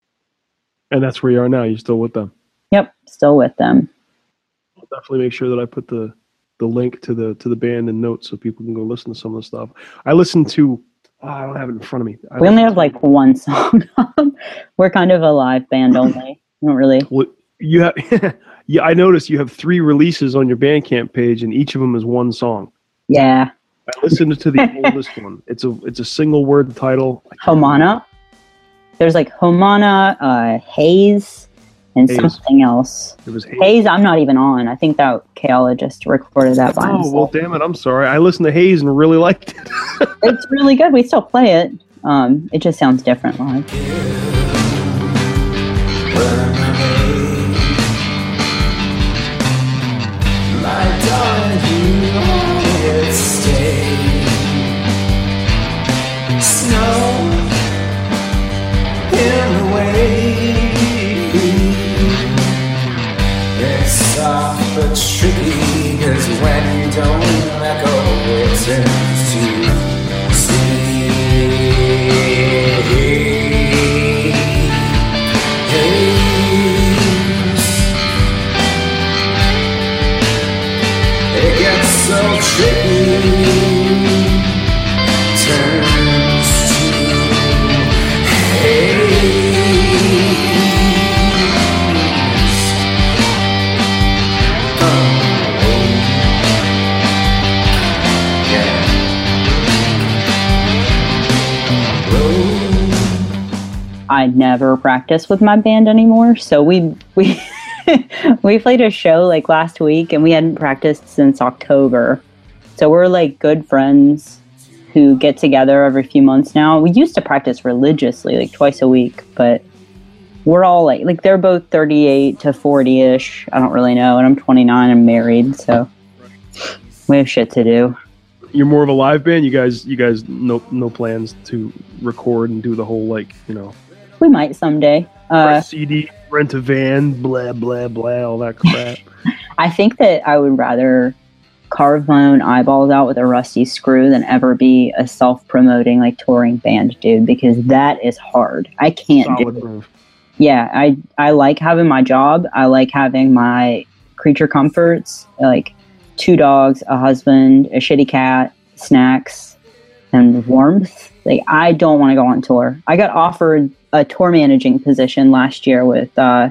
And that's where you are now. You're still with them? Yep, still with them. I'll definitely make sure that I put the, the link to the to the band in notes so people can go listen to some of the stuff. I listened to, oh, I don't have it in front of me. I we only have like one song. We're kind of a live band only. We don't really. Well, you have, yeah, I noticed you have three releases on your Bandcamp page, and each of them is one song. Yeah. I listened to the oldest one. It's a it's a single word title. Homana. There's like Homana, uh, Haze, and Haze. something else. It was Haze. Haze. I'm not even on. I think that Kayla just recorded that by oh, himself. well, damn it. I'm sorry. I listened to Haze and really liked it. It's really good. We still play it. Um, it just sounds different live. My darling, you can't stay. Snow in the way. It's soft but tricky, 'cause when you don't let go, tends to stay. It gets so tricky, turns to haze. I never practice with my band anymore, so we we we played a show like last week, and we hadn't practiced since October. So we're like good friends who get together every few months now. We used to practice religiously, like twice a week, but we're all like like they're both thirty-eight to forty-ish. I don't really know, and I'm twenty-nine. I'm married, so we have shit to do. You're more of a live band. You guys, you guys, no no plans to record and do the whole like you know. We might someday. Uh, C D, rent a van, blah, blah, blah, all that crap. I think that I would rather carve my own eyeballs out with a rusty screw than ever be a self-promoting, like, touring band dude, because that is hard. I can't Solid do it. move. Yeah, I, I like having my job. I like having my creature comforts, like two dogs, a husband, a shitty cat, snacks, and warmth. Like, I don't want to go on tour. I got offered a tour managing position last year with uh,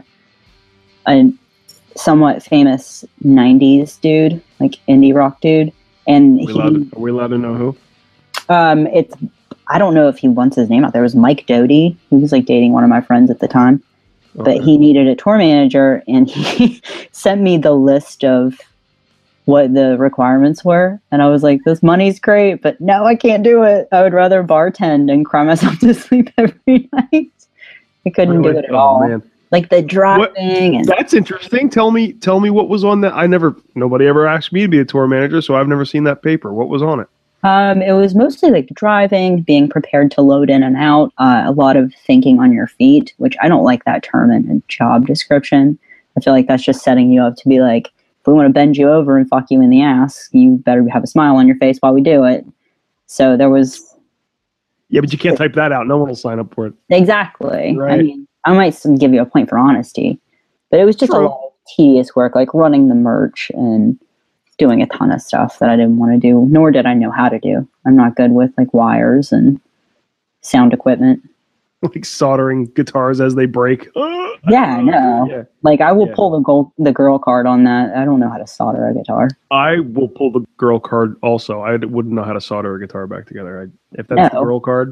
a somewhat famous nineties dude, like indie rock dude. And Are we, he, allowed to, are we allowed to know who? um, it's, I don't know if he wants his name out there. It was Mike Doty. He was like dating one of my friends at the time, Okay. but he needed a tour manager, and he sent me the list of what the requirements were, and I was like, this money's great, but no, I can't do it. I would rather bartend and cry myself to sleep every night. I couldn't Really? do it at Oh, all. man. Like the driving and That's interesting. Tell me, tell me what was on that. I never, nobody ever asked me to be a tour manager, so I've never seen that paper. What was on it? um, it was mostly like driving, being prepared to load in and out, uh, a lot of thinking on your feet, which I don't like that term in a job description. I feel like that's just setting you up to be like, if we want to bend you over and fuck you in the ass, you better have a smile on your face while we do it. So there was... Yeah, but you can't type that out. No one will sign up for it. Exactly. Right. I mean, I might s- give you a point for honesty, but it was just a True. lot of tedious work, like running the merch and doing a ton of stuff that I didn't want to do, nor did I know how to do. I'm not good with like wires and sound equipment. Like soldering guitars as they break. Oh, Yeah, no. Yeah. Like I will Yeah. pull the gold, the girl card on that. I don't know how to solder a guitar. I will pull the girl card also. I wouldn't know how to solder a guitar back together. I, if that's No. the girl card,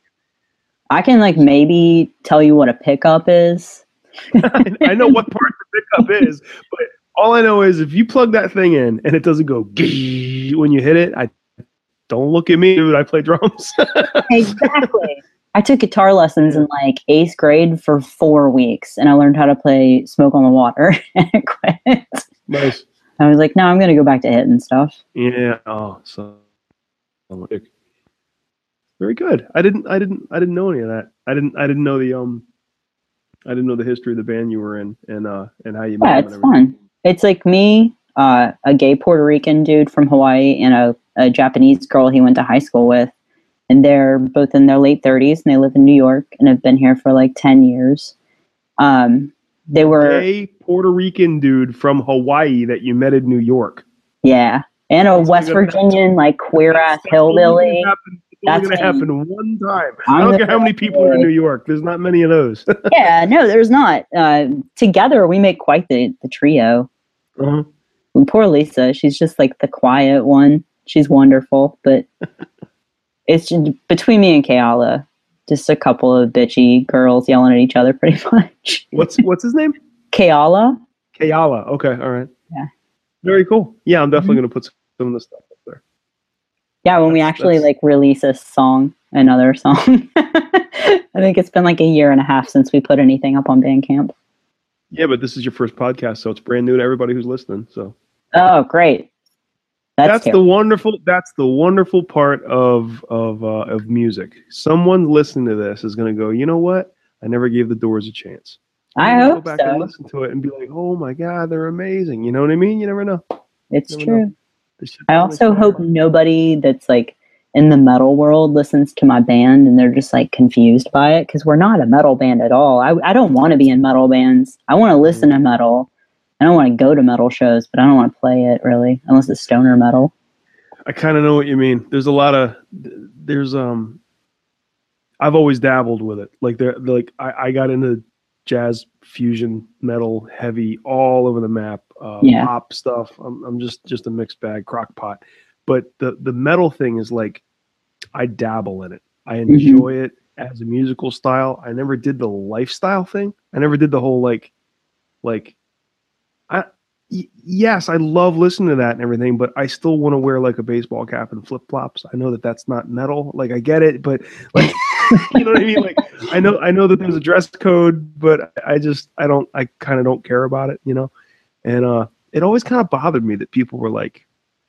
I can like maybe tell you what a pickup is. I know what part the pickup is, but all I know is if you plug that thing in and it doesn't go when you hit it, I don't look at me, dude. I play drums. Exactly. I took guitar lessons in like eighth grade for four weeks, and I learned how to play Smoke on the Water and I quit. Nice. I was like, no, I'm going to go back to hitting stuff. Yeah. Oh, so very good. I didn't. I didn't. I didn't know any of that. I didn't. I didn't know the um. I didn't know the history of the band you were in, and uh, and how you met. Yeah, them it's and everything. fun. It's like me, uh, a gay Puerto Rican dude from Hawaii, and a, a Japanese girl he went to high school with. And they're both in their late thirties, and they live in New York and have been here for like ten years. Um, they were... A Puerto Rican dude from Hawaii that you met in New York. Yeah. And a West Virginian, like, queer-ass hillbilly. It's only going to That's happen one time. I'm I don't the care how many people are in New York. There's not many of those. Yeah, no, there's not. Uh, together, we make quite the, the trio. uh-huh. And poor Lisa, she's just like the quiet one. She's wonderful, but it's just, between me and Kayala, just a couple of bitchy girls yelling at each other pretty much. What's what's his name? Kayala? Kayala. Okay, all right. Yeah. Very cool. Yeah, I'm definitely Mhm. going to put some of this stuff up there. Yeah, when we That's- actually that's- like release a song, another song. I think it's been like a year and a half since we put anything up on Bandcamp. Yeah, but this is your first podcast, so it's brand new to everybody who's listening. So Oh, great. That's, that's the terrible. wonderful. That's the wonderful part of of uh, of music. Someone listening to this is going to go, you know what? I never gave the Doors a chance. I And hope go back so. and listen to it and be like, oh my god, they're amazing. You know what I mean? You never know. It's Never true. know. I also hope nobody that's like in the metal world listens to my band and they're just like confused by it, because we're not a metal band at all. I, I don't want to be in metal bands. I want to listen to metal. I don't want to go to metal shows, but I don't want to play it really, unless it's stoner metal. I kind of know what you mean. There's a lot of there's um. I've always dabbled with it. Like there, like I, I got into jazz, fusion, metal, heavy, all over the map. Uh, yeah. Pop stuff. I'm I'm just just a mixed bag, crock pot. But the the metal thing is like I dabble in it. I enjoy mm-hmm. it as a musical style. I never did the lifestyle thing. I never did the whole like like I. Yes, I love listening to that and everything, but I still want to wear like a baseball cap and flip flops. I know that that's not metal. Like I get it, but like, you know what I mean? Like I know, I know that there's a dress code, but I just, I don't, I kind of don't care about it, you know? And uh, it always kind of bothered me that people were like,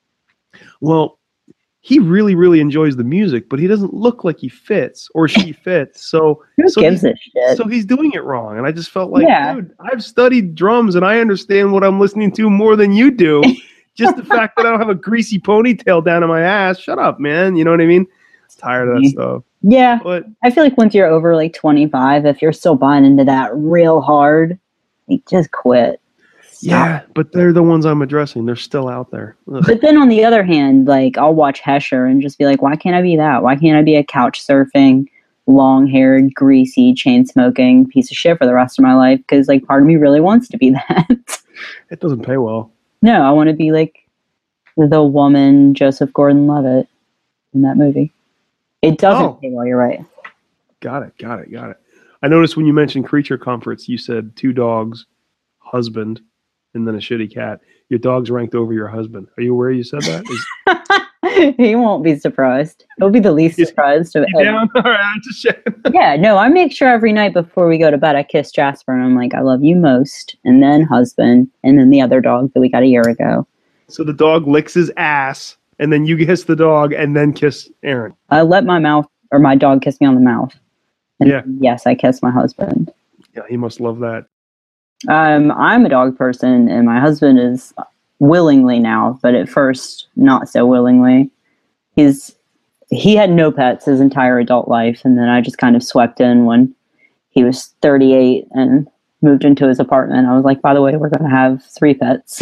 well, he really, really enjoys the music, but he doesn't look like he fits or she fits. So, Who so gives a shit? So he's doing it wrong. And I just felt like, yeah. dude, I've studied drums and I understand what I'm listening to more than you do. Just the fact that I don't have a greasy ponytail down in my ass. Shut up, man. You know what I mean? I'm tired of that stuff. Yeah. But I feel like once you're over like twenty-five, if you're still buying into that real hard, like, just quit. Stop. Yeah, but they're the ones I'm addressing. They're still out there. Ugh. But then on the other hand, like I'll watch Hesher and just be like, why can't I be that? Why can't I be a couch surfing, long-haired, greasy, chain-smoking piece of shit for the rest of my life? Because like part of me really wants to be that. It doesn't pay well. No, I want to be like the woman Joseph Gordon-Levitt in that movie. It doesn't oh. pay well, you're right. Got it, got it, got it. I noticed when you mentioned creature comforts, you said two dogs, husband, and then a shitty cat. Your dog's ranked over your husband. Are you aware you said that? Is... He won't be surprised. He'll be the least Is, surprised of it. Down? All right, I'm just checking. Yeah, no, I make sure every night before we go to bed, I kiss Jasper and I'm like, I love you most, and then husband, and then the other dog that we got a year ago. So the dog licks his ass, and then you kiss the dog, and then kiss Aaron. I let my mouth, or my dog kiss me on the mouth. And yeah. Yes, I kiss my husband. Yeah, he must love that. Um, I'm a dog person, and my husband is willingly now, but at first not so willingly. He's he had no pets his entire adult life, and then I just kind of swept in when he was thirty-eight and moved into his apartment. I was like, by the way, we're going to have three pets.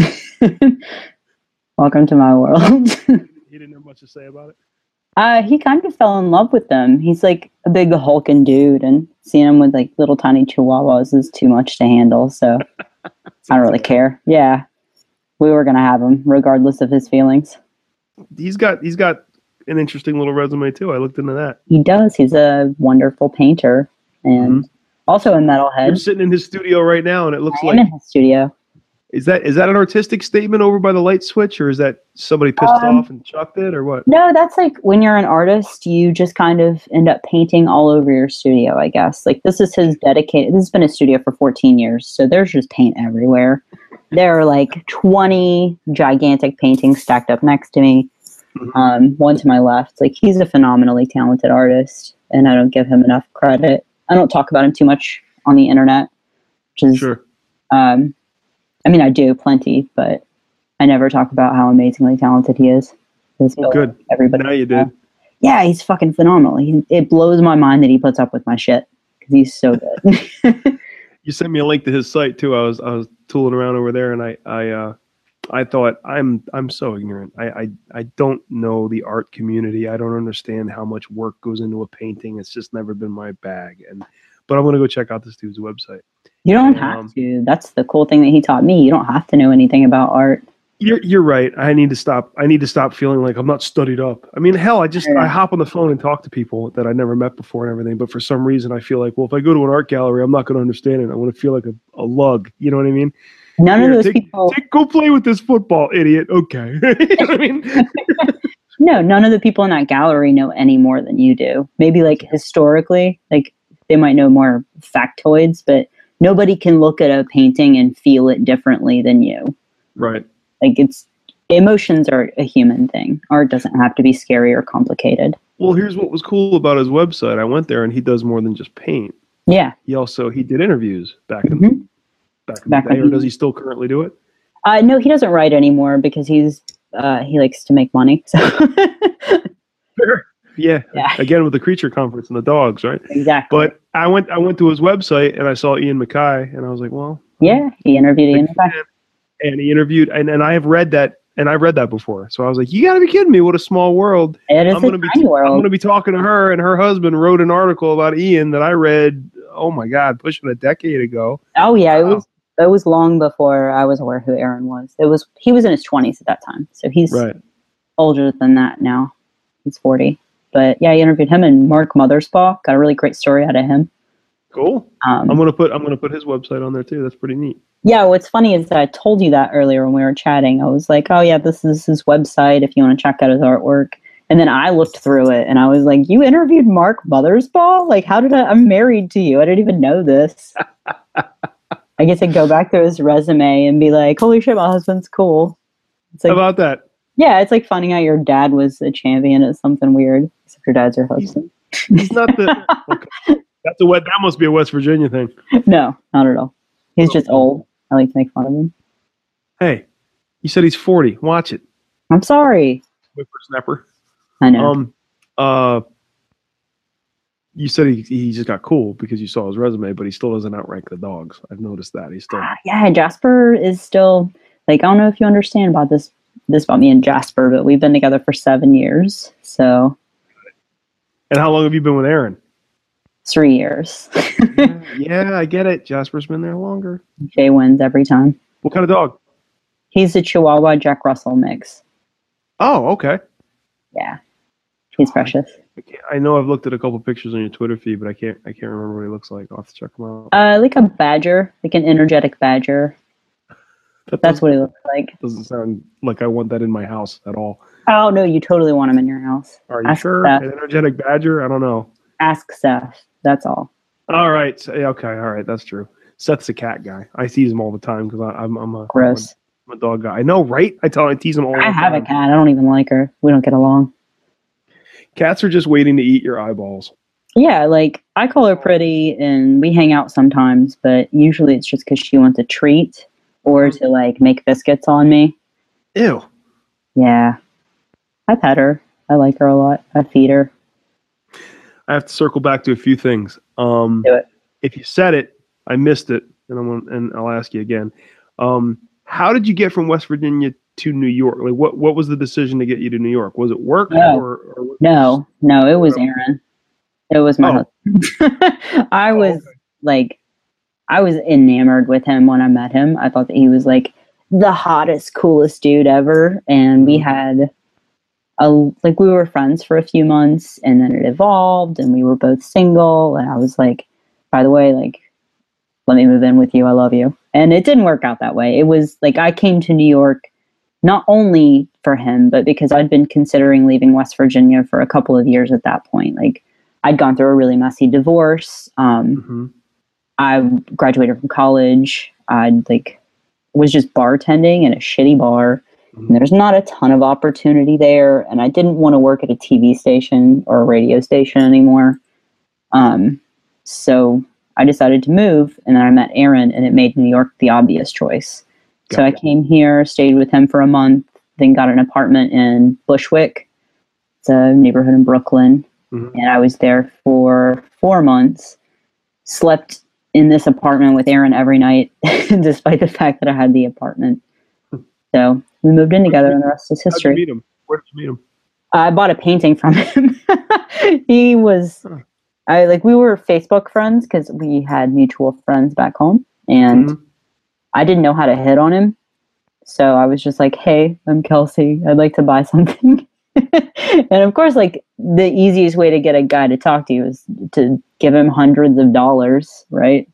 Welcome to my world. He didn't have much to say about it? Uh, he kind of fell in love with them. He's like a big hulking dude, and seeing him with like little tiny chihuahuas is too much to handle. So I don't really care. Yeah, we were gonna have him regardless of his feelings. He's got he's got an interesting little resume too. I looked into that. He does. He's a wonderful painter and mm-hmm. also a metalhead. I'm sitting in his studio right now, and it looks I like am in his studio. Is that is that an artistic statement over by the light switch, or is that somebody pissed um, off and chucked it, or what? No, that's like when you're an artist, you just kind of end up painting all over your studio, I guess. Like this is his dedicated, this has been a studio for fourteen years, so there's just paint everywhere. There are like twenty gigantic paintings stacked up next to me, mm-hmm. um, one to my left. Like he's a phenomenally talented artist, and I don't give him enough credit. I don't talk about him too much on the internet, which is... Sure. Um, I mean, I do plenty, but I never talk about how amazingly talented he is. Well, good. Everybody. Now you did. Yeah, he's fucking phenomenal. He, it blows my mind that he puts up with my shit because he's so good. You sent me a link to his site too. I was I was tooling around over there, and I I uh, I thought I'm I'm so ignorant. I, I I don't know the art community. I don't understand how much work goes into a painting. It's just never been my bag. And but I'm gonna go check out this dude's website. You don't have um, to. That's the cool thing that he taught me. You don't have to know anything about art. You're you're right. I need to stop. I need to stop feeling like I'm not studied up. I mean, hell, I just I hop on the phone and talk to people that I never met before and everything. But for some reason, I feel like, well, if I go to an art gallery, I'm not going to understand it. I want to feel like a, a lug. You know what I mean? None Here, of those take, people. Take, go play with this football, idiot. Okay. You know what I mean? No, none of the people in that gallery know any more than you do. Maybe like historically, like they might know more factoids, but nobody can look at a painting and feel it differently than you. Right. Like it's emotions are a human thing. Art doesn't have to be scary or complicated. Well, here's what was cool about his website. I went there and he does more than just paint. Yeah. He also he did interviews back in mm-hmm. back in back the day, or does he still currently do it? Uh, no, he doesn't write anymore because he's uh, he likes to make money. So. Sure. Yeah. yeah. Again, with the creature conference and the dogs, right? Exactly. But I went I went to his website and I saw Ian MacKaye and I was like, well. Yeah, he interviewed Ian MacKaye. And he interviewed, and, and I have read that, and I've read that before. So I was like, you got to be kidding me. What a small world. It is I'm gonna a be tiny world. I'm going to be talking to her, and her husband wrote an article about Ian that I read, oh my God, pushing a decade ago. Oh, yeah. Wow. It was it was long before I was aware who Aaron was. It was He was in his twenties at that time. So he's right. older than that now. He's forty. But yeah, I interviewed him and Mark Mothersbaugh. Got a really great story out of him. Cool. Um, I'm gonna put I'm gonna put his website on there too. That's pretty neat. Yeah, what's funny is that I told you that earlier when we were chatting. I was like, oh yeah, this is his website if you want to check out his artwork. And then I looked through it and I was like, you interviewed Mark Mothersbaugh? Like, how did I? I'm married to you. I didn't even know this. I guess I'd go back to his resume and be like, holy shit, my husband's cool. It's like, how about that? Yeah, it's like finding out your dad was a champion at something weird. Except your dad's your husband. He's, he's not the. Okay. That's a that must be a West Virginia thing. No, not at all. He's oh. just old. I like to make fun of him. Hey, you said he's forty. Watch it. I'm sorry. Whippersnapper. I know. Um, uh, you said he he just got cool because you saw his resume, but he still doesn't outrank the dogs. I've noticed that. He's still. Uh, yeah, Jasper is still like I don't know if you understand about this this about me and Jasper, but we've been together for seven years. So. And how long have you been with Aaron? Three years. yeah, yeah, I get it. Jasper's been there longer. Jay wins every time. What kind of dog? He's a Chihuahua Jack Russell mix. Oh, okay. Yeah, he's precious. I, can't, I know I've looked at a couple pictures on your Twitter feed, but I can't. I can't remember what he looks like. I'll have to check him out. Uh, like a badger, like an energetic badger. That That's what he looks like. Doesn't sound like I want that in my house at all. Oh no, you totally want him in your house. Are you Ask sure? Seth. An energetic badger? I don't know. Ask Seth. That's all. All right. So, okay. All right. That's true. Seth's a cat guy. I tease him all the time because I'm I'm a gross. I'm a, I'm a dog guy. I know, right? I tell I tease him all. I the time. I have a cat. I don't even like her. We don't get along. Cats are just waiting to eat your eyeballs. Yeah, like I call her pretty, and we hang out sometimes, but usually it's just because she wants a treat or to like make biscuits on me. Ew. Yeah, I pet her. I like her a lot. I feed her. I have to circle back to a few things. Um, Do it. If you said it, I missed it, and I'm gonna, and I'll ask you again. Um, how did you get from West Virginia to New York? Like, what what was the decision to get you to New York? Was it work no. or, or was no, no? It was Aaron. It was my oh. husband. I oh, was okay. like, I was enamored with him when I met him. I thought that he was like the hottest, coolest dude ever, and we had. A, like we were friends for a few months and then it evolved and we were both single and I was like, by the way, like, let me move in with you. I love you. And it didn't work out that way. It was like, I came to New York, not only for him, but because I'd been considering leaving West Virginia for a couple of years at that point. Like I'd gone through a really messy divorce. Um, mm-hmm. I graduated from college. I'd like was just bartending in a shitty bar. And there's not a ton of opportunity there, and I didn't want to work at a T V station or a radio station anymore. Um, so I decided to move, and then I met Aaron, and it made New York the obvious choice. Got so it. I came here, stayed with him for a month, then got an apartment in Bushwick. It's a neighborhood in Brooklyn, mm-hmm. and I was there for four months, slept in this apartment with Aaron every night, despite the fact that I had the apartment. So we moved in together, and the rest is history. How'd you meet him? Where did you meet him? I bought a painting from him. He was, huh. I like we were Facebook friends because we had mutual friends back home, and mm-hmm. I didn't know how to hit on him, so I was just like, "Hey, I'm Kelsey. I'd like to buy something." And of course, like the easiest way to get a guy to talk to you is to give him hundreds of dollars, right?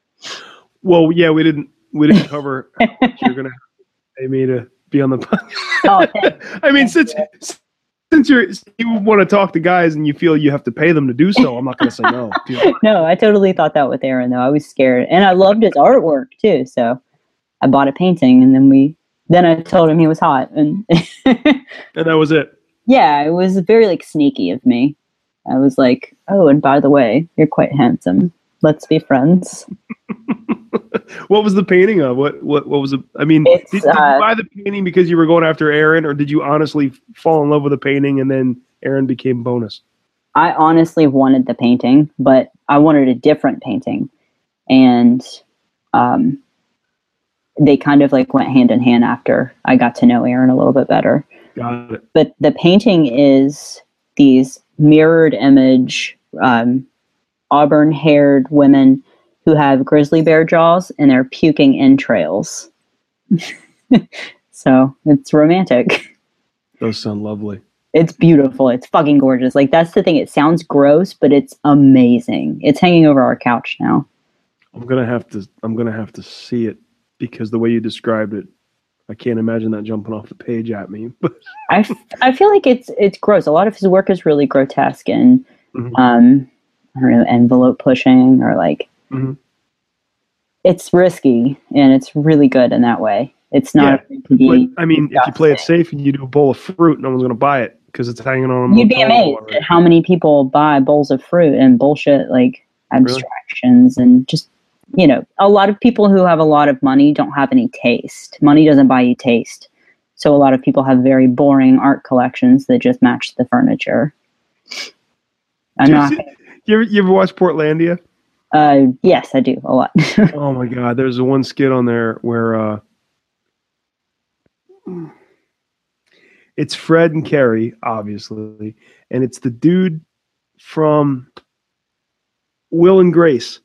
Well, yeah, we didn't we didn't cover how much you're gonna pay me to be on the podcast. Oh, I mean, since since you're you want to talk to guys and you feel you have to pay them to do so, I'm not going to say no. No, I totally thought that with Aaron, though. I was scared, and I loved his artwork too. So I bought a painting, and then we then I told him he was hot, and and that was it. Yeah, it was very like sneaky of me. I was like, "Oh, and by the way, you're quite handsome." let's be friends. What was the painting of? What what what was it? I mean, did, did uh, you buy the painting because you were going after Aaron, or did you honestly fall in love with the painting and then Aaron became bonus? I honestly wanted the painting, but I wanted a different painting. And um, they kind of like went hand in hand after I got to know Aaron a little bit better. Got it. But the painting is these mirrored image, um, auburn-haired women who have grizzly bear jaws and they're puking entrails. So it's romantic. Those sound lovely. It's beautiful. It's fucking gorgeous. Like, that's the thing. It sounds gross, but it's amazing. It's hanging over our couch now. I'm gonna have to. I'm gonna have to see it because the way you described it, I can't imagine that jumping off the page at me. But I, f- I feel like it's it's gross. A lot of his work is really grotesque and mm-hmm. um, I don't know, envelope pushing or like mm-hmm. it's risky and it's really good in that way. It's not. Yeah, to be but, I mean, if you play it safe and you do a bowl of fruit, no one's gonna buy it because it's hanging on. A You'd be amazed already. at how many people buy bowls of fruit and bullshit like abstractions really? And just. You know, a lot of people who have a lot of money don't have any taste. Money doesn't buy you taste. So a lot of people have very boring art collections that just match the furniture. I'm not. You ever, you ever watch Portlandia? Uh, yes, I do a lot. Oh my God. There's one skit on there where uh, it's Fred and Carrie, obviously. And it's the dude from Will and Grace.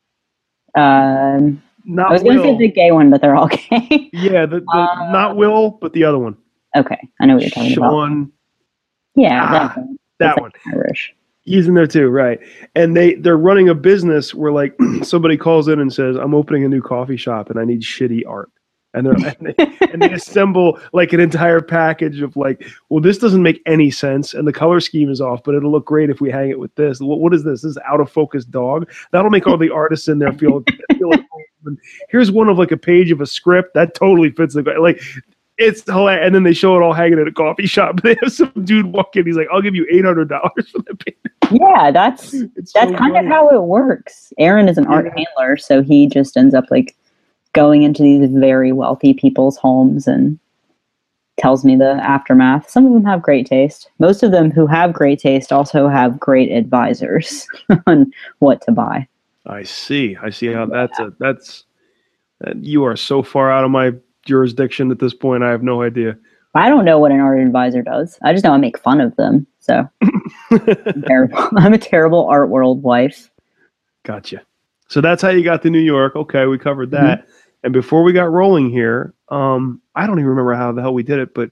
Um, not I was going to say the gay one, but they're all gay. Yeah, the, the uh, not Will, but the other one. Okay, I know what you're talking Sean, about. Sean. Yeah, Ah, that one. That That's one. like Irish. He's in there too, right? And they they're running a business where like somebody calls in and says, "I'm opening a new coffee shop and I need shitty art." And they're and they, and they assemble like an entire package of like, well, this doesn't make any sense, and the color scheme is off, but it'll look great if we hang it with this. What, what is this? This is out of focus dog. That'll make all the artists in there feel. feel like, here's one of like a page of a script that totally fits the like. It's hilarious. And then they show it all hanging at a coffee shop. They have some dude walk in. He's like, "I'll give you eight hundred dollars for that painting." Yeah, that's it's that's so kind funny. of how it works. Aaron is an art Yeah. handler, so he just ends up like going into these very wealthy people's homes and tells me the aftermath. Some of them have great taste. Most of them who have great taste also have great advisors on what to buy. I see. I see how that's a, that's uh, you are so far out of my jurisdiction at this point. I have no idea. I don't know what an art advisor does. I just know I make fun of them. So I'm terrible. I'm a terrible art world wife. Gotcha. So that's how you got to New York. Okay, we covered that. Mm-hmm. And before we got rolling here, um, I don't even remember how the hell we did it, but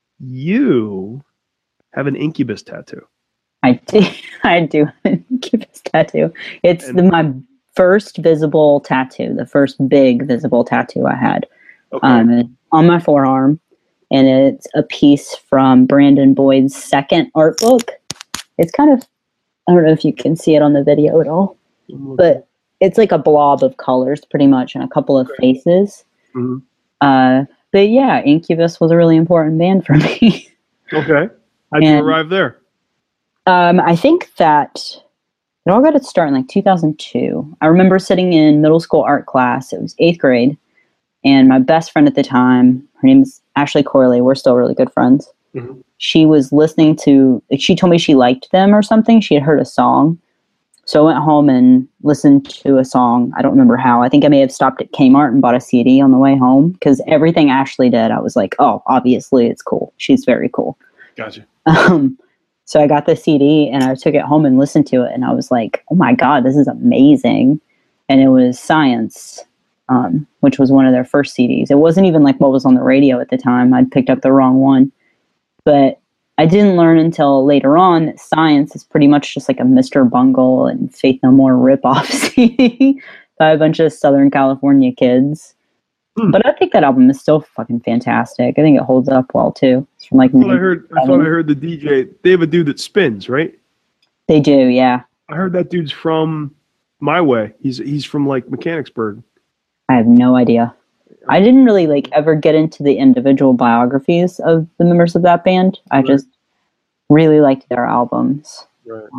you have an Incubus tattoo. I do. I do have an Incubus tattoo. It's And- the, my first visible tattoo, the first big visible tattoo I had. Okay. Um, it's on my forearm, and it's a piece from Brandon Boyd's second art book. It's kind of, I don't know if you can see it on the video at all, but it's like a blob of colors pretty much and a couple of faces. Mm-hmm. Uh, but yeah, Incubus was a really important band for me. Okay. How'd you And- arrive there? Um, I think that it all got its start in like two thousand two. I remember sitting in middle school art class. It was eighth grade. And my best friend at the time, her name is Ashley Corley. We're still really good friends. Mm-hmm. She was listening to, like, she told me she liked them or something. She had heard a song. So I went home and listened to a song. I don't remember how. I think I may have stopped at Kmart and bought a C D on the way home because everything Ashley did, I was like, oh, obviously it's cool. She's very cool. Gotcha. Um, so I got the C D and I took it home and listened to it. And I was like, oh my God, this is amazing. And it was Science, um, which was one of their first C Ds. It wasn't even like what was on the radio at the time. I'd picked up the wrong one. But I didn't learn until later on that Science is pretty much just like a Mister Bungle and Faith No More ripoff C D by a bunch of Southern California kids. Hmm. But I think that album is still fucking fantastic. I think it holds up well too. It's from like I thought I heard. I thought I heard the D J. They have a dude that spins, right? They do, yeah. I heard that dude's from my way. He's he's from like Mechanicsburg. I have no idea. I didn't really like ever get into the individual biographies of the members of that band. I Right. just really liked their albums. Right. Um,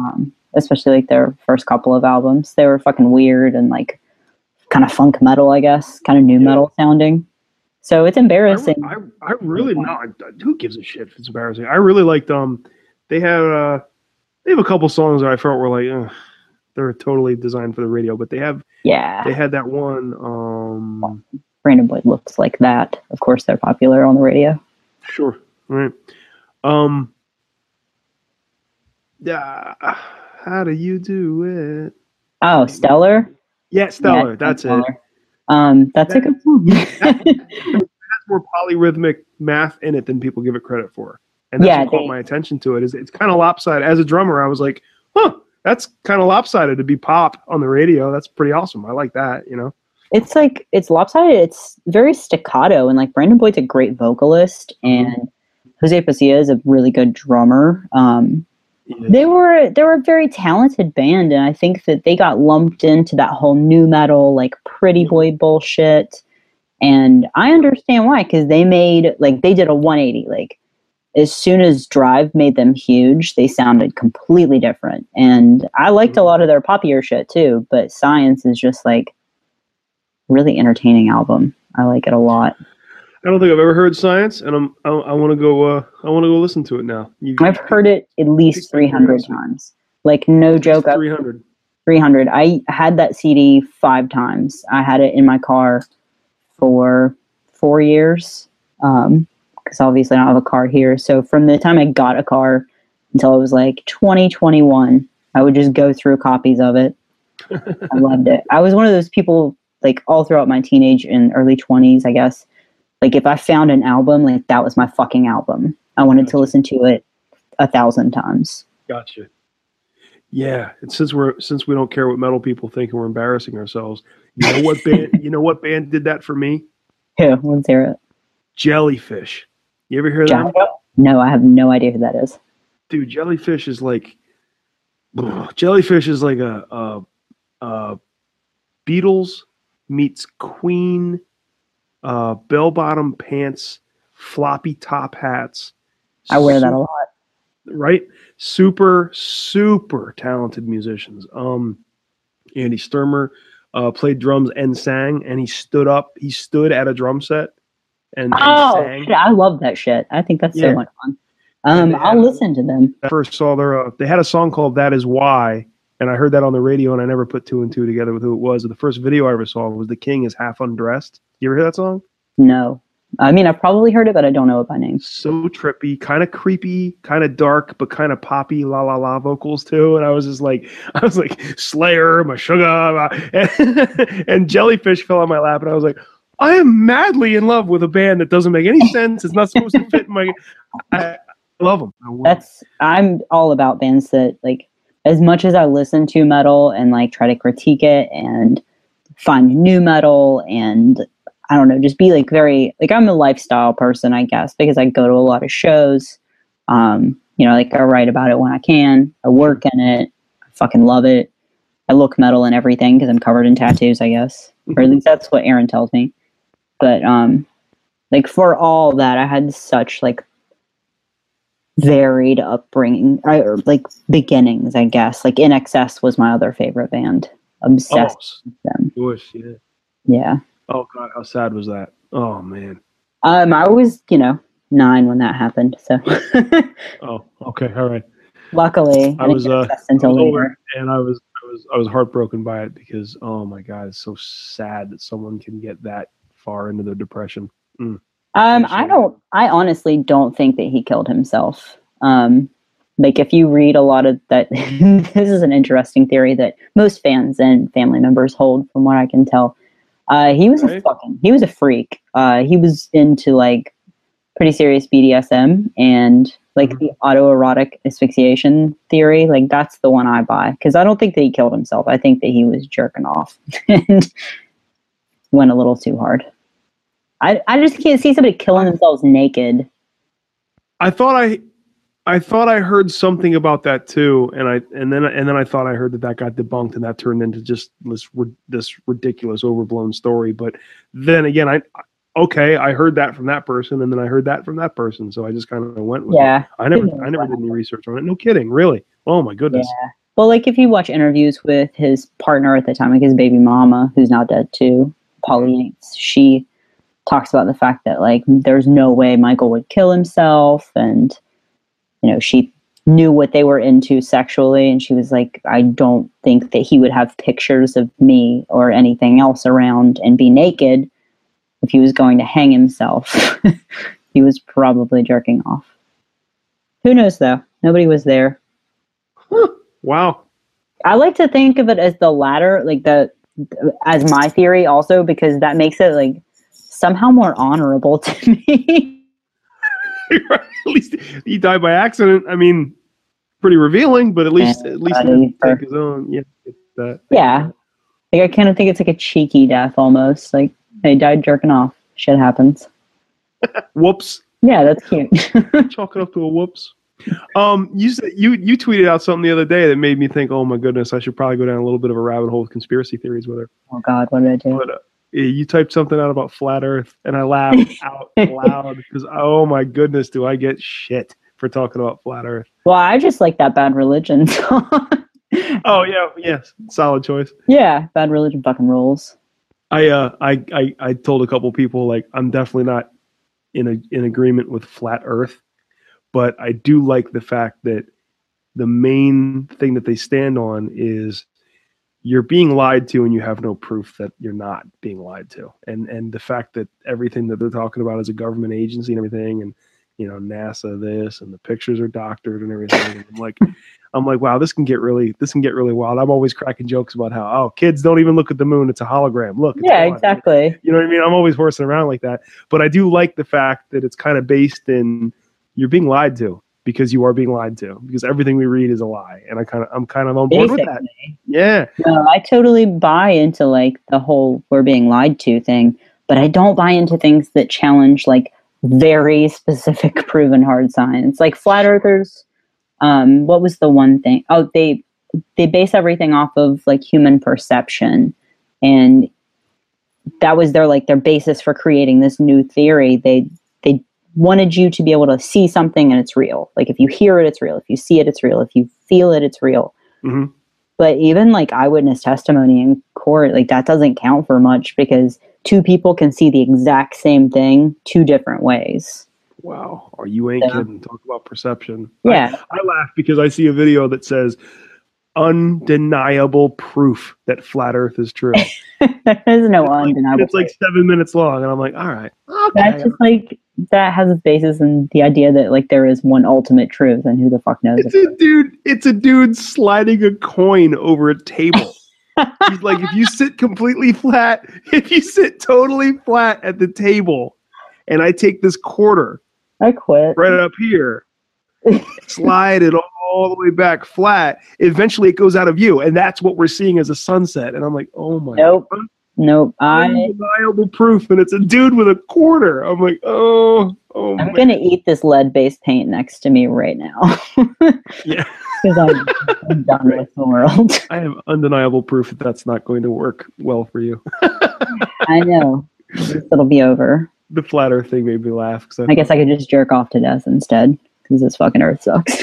especially like their first couple of albums. They were fucking weird and like kind of funk metal, I guess, kind of new yeah. metal sounding. So it's embarrassing. I, I, I really not. Who gives a shit if it's embarrassing? I really liked um. They had uh, they have a couple songs that I felt were like ugh, they're totally designed for the radio, but they have yeah. They had that one. Um, Brandon Boyd looks like that. Of course, they're popular on the radio. Sure. All right. Um. Yeah. How do you do it? Oh, Stellar. Yeah, Stellar. Yeah, that's Stellar. it. Um, that's that, a good song. It has more polyrhythmic math in it than people give it credit for, and that's yeah, what caught they, my attention to it. Is it's kind of lopsided. As a drummer, I was like, "Huh, that's kind of lopsided to be pop on the radio. That's pretty awesome. I like that." You know, it's like it's lopsided. It's very staccato, and like Brandon Boyd's a great vocalist, and Jose Pacia is a really good drummer. Um, They were they were a very talented band, and I think that they got lumped into that whole new metal, like pretty boy bullshit. And I understand why, because they made like they did a one eighty. Like as soon as Drive made them huge, they sounded completely different. And I liked a lot of their poppier shit too, but Science is just like really entertaining album. I like it a lot. I don't think I've ever heard Science, and I'm I, I want to go. Uh, I want to go listen to it now. You, I've heard it at least three hundred times. Like no joke. Three hundred. Three hundred. I had that C D five times. I had it in my car for four years, um, because obviously I don't have a car here. So from the time I got a car until I was like twenty, twenty-one, I would just go through copies of it. I loved it. I was one of those people like all throughout my teenage and early twenties, I guess. Like, if I found an album, like, that was my fucking album. I wanted gotcha. to listen to it a thousand times. Gotcha. Yeah, and since we're since we don't care what metal people think and we're embarrassing ourselves, you know what band? you know what band did that for me? Who? Let's hear it. Jellyfish. You ever hear that? No, I have no idea who that is. Dude, Jellyfish is like ugh, Jellyfish is like a, a, a Beatles meets Queen. Uh, bell-bottom pants, floppy top hats. I wear that a lot. Right? Super, super talented musicians. Um, Andy Sturmer uh, played drums and sang, and he stood up. He stood at a drum set and, oh, and sang. Shit, I love that shit. I think that's yeah. so much fun. Um, I'll had, listen to them. I first saw their. Uh, they had a song called "That Is Why." And I heard that on the radio, and I never put two and two together with who it was. The first video I ever saw was "The King Is Half Undressed." You ever hear that song? No. I mean, I've probably heard it, but I don't know it by name. So trippy, kind of creepy, kind of dark, but kind of poppy, la la la vocals too. And I was just like, I was like, Slayer, Meshuggah, and, and Jellyfish fell on my lap, and I was like, I am madly in love with a band that doesn't make any sense. It's not supposed to fit in my. I love them. I That's I'm all about bands that like. As much as I listen to metal and like try to critique it and find new metal and I don't know, just be like very like I'm a lifestyle person, I guess, because I go to a lot of shows. Um, you know, like I write about it when I can. I work in it. I fucking love it. I look metal and everything because I'm covered in tattoos, I guess, or at least that's what Aaron tells me. But um, like for all that, I had such like. varied upbringing or like beginnings, I guess. Like In Excess was my other favorite band. Obsessed oh, with them. Bush, yeah. Yeah. Oh god, how sad was that? Oh man. Um, I was, you know, nine when that happened. So. oh, okay, all right. Luckily, I, I was uh, until I was later. older, and I was, I was, I was heartbroken by it because, oh my god, it's so sad that someone can get that far into their depression. Mm. Um, I don't. I honestly don't think that he killed himself. Um, like if you read a lot of that, this is an interesting theory that most fans and family members hold, from what I can tell. Uh, he was right. a fucking. He was a freak. Uh, he was into like pretty serious B D S M and like mm-hmm. the autoerotic asphyxiation theory. Like that's the one I buy because I don't think that he killed himself. I think that he was jerking off and went a little too hard. I, I just can't see somebody killing themselves naked. I thought I, I thought I heard something about that too, and I and then and then I thought I heard that that got debunked, and that turned into just this this ridiculous, overblown story. But then again, I okay, I heard that from that person, and then I heard that from that person, so I just kind of went with yeah, it. I never I never did any research on it. No kidding, really. Oh my goodness. Yeah. Well, like if you watch interviews with his partner at the time, like his baby mama, who's now dead too, Polly Yates, she talks about the fact that like there's no way Michael would kill himself, and you know she knew what they were into sexually, and she was like, I don't think that he would have pictures of me or anything else around and be naked if he was going to hang himself. He was probably jerking off. Who knows though? Nobody was there. Huh. Wow. I like to think of it as the latter, like the as my theory also, because that makes it like somehow more honorable to me. Right. At least he died by accident. I mean, pretty revealing, but at least yeah, at least he didn't take his own. Yeah, that. Yeah, like I kind of think it's like a cheeky death almost. Like they died jerking off. Shit happens. Whoops. Yeah, that's cute. Chalk it up to a whoops. Um, you said you you tweeted out something the other day that made me think, oh my goodness, I should probably go down a little bit of a rabbit hole with conspiracy theories with her. Oh God, what did I do? But, uh, you typed something out about flat Earth, and I laughed out loud because oh my goodness, do I get shit for talking about flat Earth? Well, I just like that Bad Religion song. Oh yeah, yes, solid choice. Yeah, Bad Religion fucking rules. I uh I I, I told a couple people like I'm definitely not in a in agreement with flat Earth, but I do like the fact that the main thing that they stand on is you're being lied to and you have no proof that you're not being lied to. And and the fact that everything that they're talking about is a government agency and everything, and you know, NASA this, and the pictures are doctored and everything. And I'm like I'm like, wow, this can get really this can get really wild. I'm always cracking jokes about how, oh, kids don't even look at the moon, it's a hologram. Look, it's yeah, gone. exactly. You know what I mean? I'm always horsing around like that. But I do like the fact that it's kind of based in you're being lied to. Because you are being lied to, because everything we read is a lie, and I kind of, I'm kind of on board Basically. with that. Yeah, no, I totally buy into like the whole "we're being lied to" thing, but I don't buy into things that challenge like very specific, proven hard science. Like flat earthers, um, what was the one thing? Oh, they they base everything off of like human perception, and that was their like their basis for creating this new theory. They they wanted you to be able to see something and it's real. Like if you hear it, it's real. If you see it, it's real. If you feel it, it's real. Mm-hmm. But even like eyewitness testimony in court, like that doesn't count for much because two people can see the exact same thing two different ways. Wow. Or you ain't yeah. kidding. Talk about perception. Yeah. I, I laugh because I see a video that says undeniable proof that flat Earth is true. There's no it's undeniable. Like, it's like seven minutes long, and I'm like, all right. Okay. That's just like that has its basis in the idea that like there is one ultimate truth, and who the fuck knows? It's a dude. It's a dude sliding a coin over a table. He's like, if you sit completely flat, if you sit totally flat at the table, and I take this quarter, I quit right up here, slide it all the way back flat. Eventually, it goes out of view, and that's what we're seeing as a sunset. And I'm like, oh my nope. God. Nope. I undeniable proof, and it's a dude with a quarter. I'm like, oh, oh. I'm man. gonna eat this lead-based paint next to me right now. Yeah, because I'm, I'm done right. with the world. I have undeniable proof that that's not going to work well for you. I know. It'll be over. The flat Earth thing made me laugh. I, I guess I could just jerk off to death instead, because this fucking Earth sucks.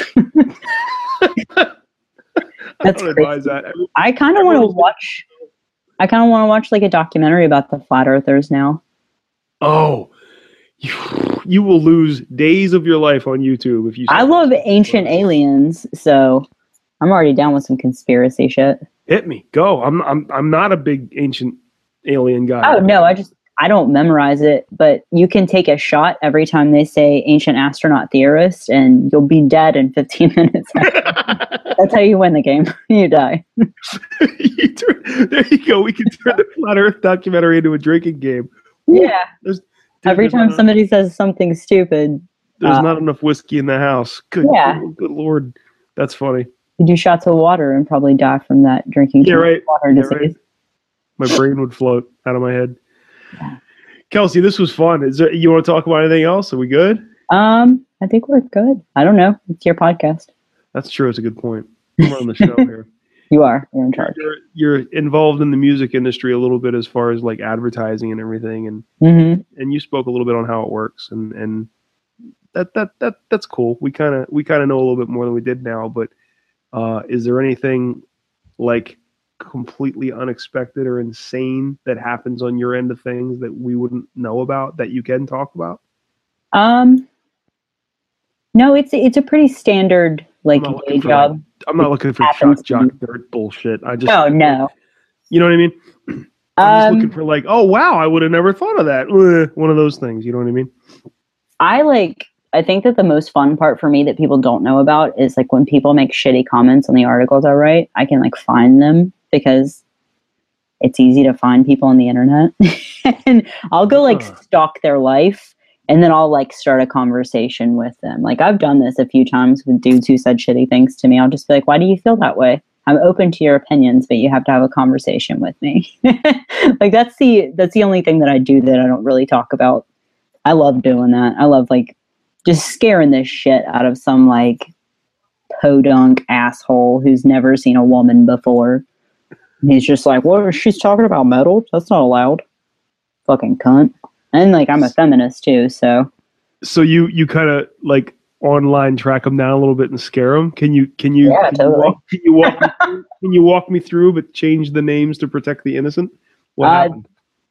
That's I crazy. that. I kind of want to watch. I kind of want to watch like a documentary about the flat earthers now. Oh, you, you will lose days of your life on YouTube if you. I love ancient aliens, so I'm already down with some conspiracy shit. Hit me, go! I'm I'm I'm not a big ancient alien guy. Oh no, I just I don't memorize it, but you can take a shot every time they say ancient astronaut theorist, and you'll be dead in fifteen minutes. That's how you win the game. You die. you turn, there you go. We can turn the flat Earth documentary into a drinking game. Yeah. There's, every time not, somebody says something stupid, there's uh, not enough whiskey in the house. Good, yeah. good, good Lord, that's funny. You do shots of water and probably die from that drinking yeah, right. water yeah, disease. Right. My brain would float out of my head. Yeah. Kelsey, this was fun. Is there, you want to talk about anything else? Are we good? Um, I think we're good. I don't know. It's your podcast. That's true. It's a good point. I'm on the show here. You are. You're in charge. You're, you're involved in the music industry a little bit as far as like advertising and everything, and mm-hmm. and you spoke a little bit on how it works, and and that that that that's cool. We kind of we kind of know a little bit more than we did now, but Uh, is there anything like completely unexpected or insane that happens on your end of things that we wouldn't know about that you can talk about? Um, no, it's it's a pretty standard like day job. Like, I'm not looking for shock jock dirt bullshit. I just oh no, you know what I mean. I'm um, just looking for like, oh wow, I would have never thought of that. One of those things. You know what I mean? I like. I think that the most fun part for me that people don't know about is like when people make shitty comments on the articles I write. I can like find them because it's easy to find people on the internet, and I'll go like uh. stalk their life. And then I'll like start a conversation with them. Like I've done this a few times with dudes who said shitty things to me. I'll just be like, why do you feel that way? I'm open to your opinions, but you have to have a conversation with me. Like that's the, that's the only thing that I do that I don't really talk about. I love doing that. I love like just scaring this shit out of some like podunk asshole who's never seen a woman before. And he's just like, well, she's talking about metal. That's not allowed. Fucking cunt. And like I'm a feminist too, so. So you you kind of like online track them down a little bit and scare them. Can you can you yeah, can totally. you walk, can you walk me through, can you walk me through but change the names to protect the innocent? What uh, happened?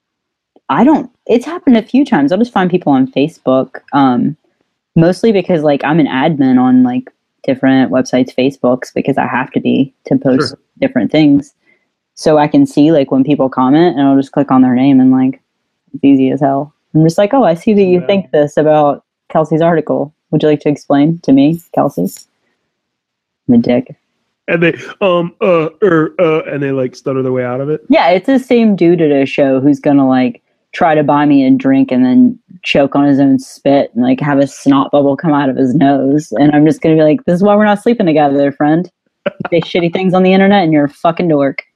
I don't. It's happened a few times. I'll just find people on Facebook, um, mostly because like I'm an admin on like different websites, Facebooks, because I have to be to post sure. different things. So I can see like when people comment, and I'll just click on their name and like it's easy as hell. I'm just like, oh, I see that you yeah. think this about Kelsey's article. Would you like to explain to me, Kelsey? I'm a dick. And they, um, uh, er, uh, and they like stutter their way out of it. Yeah, it's the same dude at a show who's gonna like try to buy me a drink and then choke on his own spit and like have a snot bubble come out of his nose. And I'm just gonna be like, this is why we're not sleeping together, friend. You say shitty things on the internet and you're a fucking dork.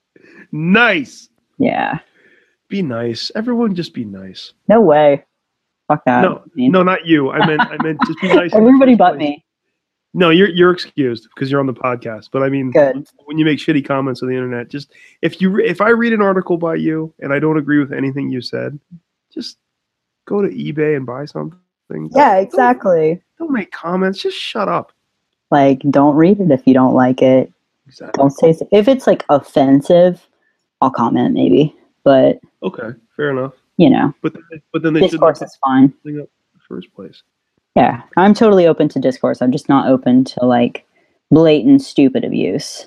Nice. Yeah. Be nice. Everyone just be nice. No way. Fuck that. No, no, not you. I meant, I meant just be nice. Everybody but me. No, you're you're excused because you're on the podcast. But I mean, Good. when you make shitty comments on the internet, just if you if I read an article by you and I don't agree with anything you said, just go to eBay and buy something. Yeah, exactly. Don't, don't make comments. Just shut up. Like, don't read it if you don't like it. Exactly. Don't say so. If it's like offensive, I'll comment maybe. But okay, fair enough. You know, but then, but then they discourse is fine. Up in the first place. Yeah, I'm totally open to discourse. I'm just not open to like blatant stupid abuse.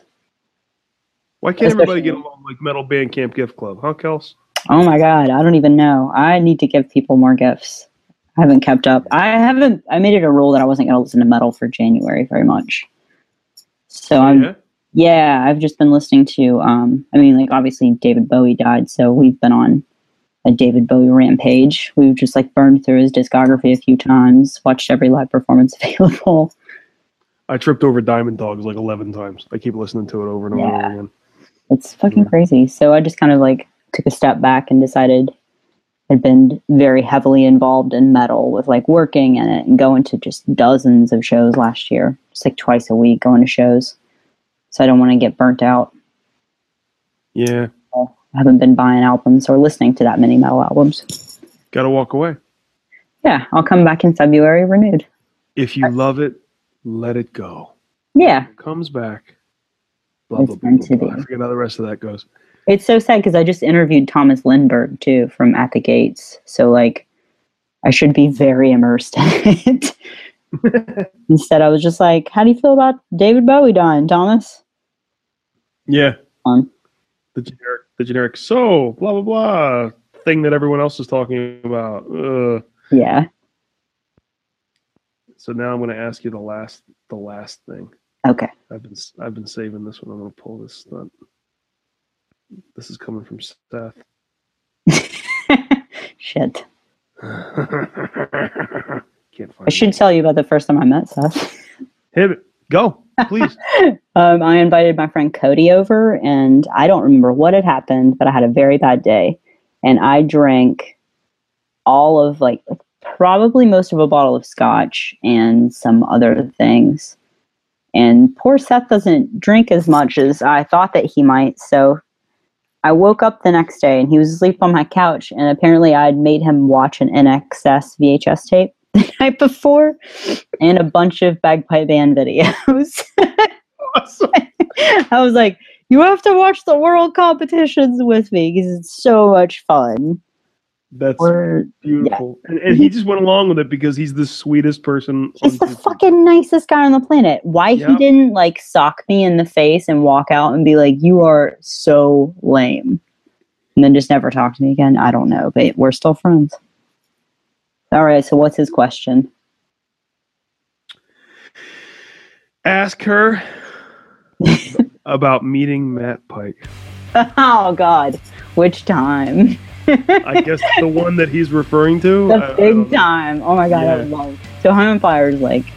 Why can't Especially, everybody get along like Metal Bandcamp Gift Club, huh, Kels? Oh my God, I don't even know. I need to give people more gifts. I haven't kept up. I haven't. I made it a rule that I wasn't going to listen to metal for January very much. So oh, I'm. Yeah? Yeah, I've just been listening to, um, I mean, like, obviously David Bowie died, so we've been on a David Bowie rampage. We've just, like, burned through his discography a few times, watched every live performance available. I tripped over Diamond Dogs, like, eleven times. I keep listening to it over and over yeah. again. It's fucking yeah. crazy. So I just kind of, like, took a step back and decided I'd been very heavily involved in metal with, like, working in it and going to just dozens of shows last year. Just, like, twice a week going to shows. So I don't want to get burnt out. Yeah. I haven't been buying albums or listening to that many metal albums. Gotta walk away. Yeah, I'll come back in February renewed. If you love it, let it go. Yeah. It comes back. Blah, blah, blah, blah, blah. I forget how the rest of that goes. It's so sad because I just interviewed Thomas Lindbergh, too, from At the Gates. So, like, I should be very immersed in it. Instead, I was just like, how do you feel about David Bowie dying, Thomas? Yeah. Um, the generic, the generic, so, blah, blah, blah, thing that everyone else is talking about. Ugh. Yeah. So now I'm going to ask you the last, the last thing. Okay. I've been, I've been saving this one. I'm going to pull this stunt. This is coming from Seth. Shit. Can't find I should it. tell you about the first time I met Seth. Hit it. Go, please. um, I invited my friend Cody over, and I don't remember what had happened, but I had a very bad day. And I drank all of, like, probably most of a bottle of scotch and some other things. And poor Seth doesn't drink as much as I thought that he might, so I woke up the next day, and he was asleep on my couch, and apparently I'd made him watch an N X S V H S tape the night before and a bunch of bagpipe band videos. awesome. I was like, you have to watch the world competitions with me because it's so much fun. That's Or, beautiful. Yeah. And, and he just went along with it because he's the sweetest person. He's the fucking nicest guy on the planet. Why yeah. he didn't like sock me in the face and walk out and be like, you are so lame. And then just never talk to me again. I don't know, but we're still friends. All right, so what's his question? Ask her about meeting Matt Pike. Oh, God. Which time? I guess the one that he's referring to. The I, big I time. Oh, my God. Yeah. I love So High on Fire is like,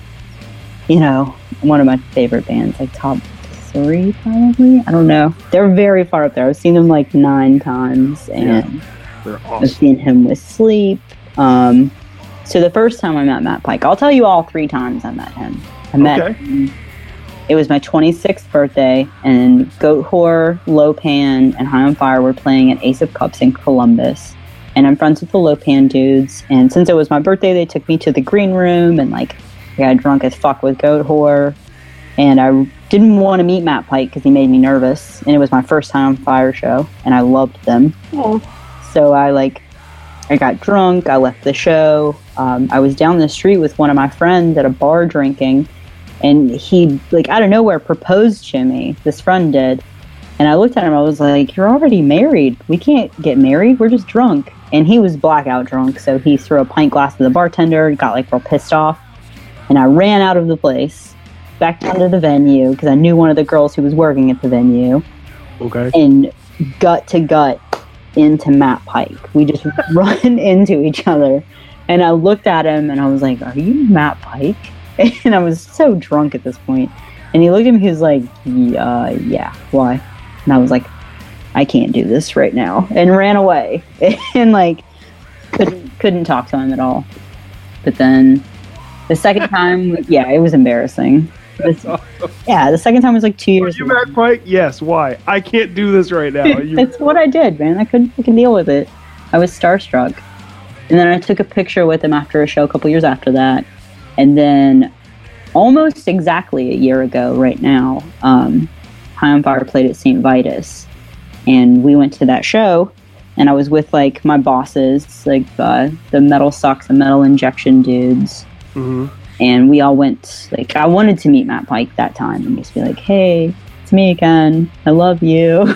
you know, one of my favorite bands. Like top three, probably. I don't know. They're very far up there. I've seen them like nine times. And yeah. They're awesome. I've seen him with Sleep. Um, so the first time I met Matt Pike, I'll tell you all three times I met him. I met okay. him. It was my twenty-sixth birthday, and Goat Whore, Lopan, and High on Fire were playing at Ace of Cups in Columbus. And I'm friends with the Lopan dudes. And since it was my birthday, they took me to the green room, and like I got drunk as fuck with Goat Whore. And I didn't want to meet Matt Pike because he made me nervous. And it was my first High on Fire show, and I loved them. Oh. So I like, I got drunk. I left the show. Um, I was down the street with one of my friends at a bar drinking. And he, like, out of nowhere proposed to me. This friend did. And I looked at him. I was like, you're already married. We can't get married. We're just drunk. And he was blackout drunk. So he threw a pint glass to the bartender and got, like, real pissed off. And I ran out of the place, back down to the venue, because I knew one of the girls who was working at the venue. Okay. And gut to gut into Matt Pike. We just run into each other. And I looked at him, and I was like, are you Matt Pike? And I was so drunk at this point. And he looked at me, he was like, yeah, yeah, why? And I was like, I can't do this right now. And ran away. And like, couldn't couldn't talk to him at all. But then the second time, yeah, it was embarrassing. This, yeah, the second time was like two years ago. Were you Matt Pike? Yes, why? I can't do this right now. You- That's what I did, man. I couldn't fucking deal with it. I was starstruck. And then I took a picture with him after a show a couple years after that. And then almost exactly a year ago right now, um, High on Fire played at Saint Vitus. And we went to that show, and I was with, like, my bosses, like uh, the Metal Socks and Metal Injection dudes. Mm-hmm. And we all went, like, I wanted to meet Matt Pike that time and just be like, hey, it's me again. I love you.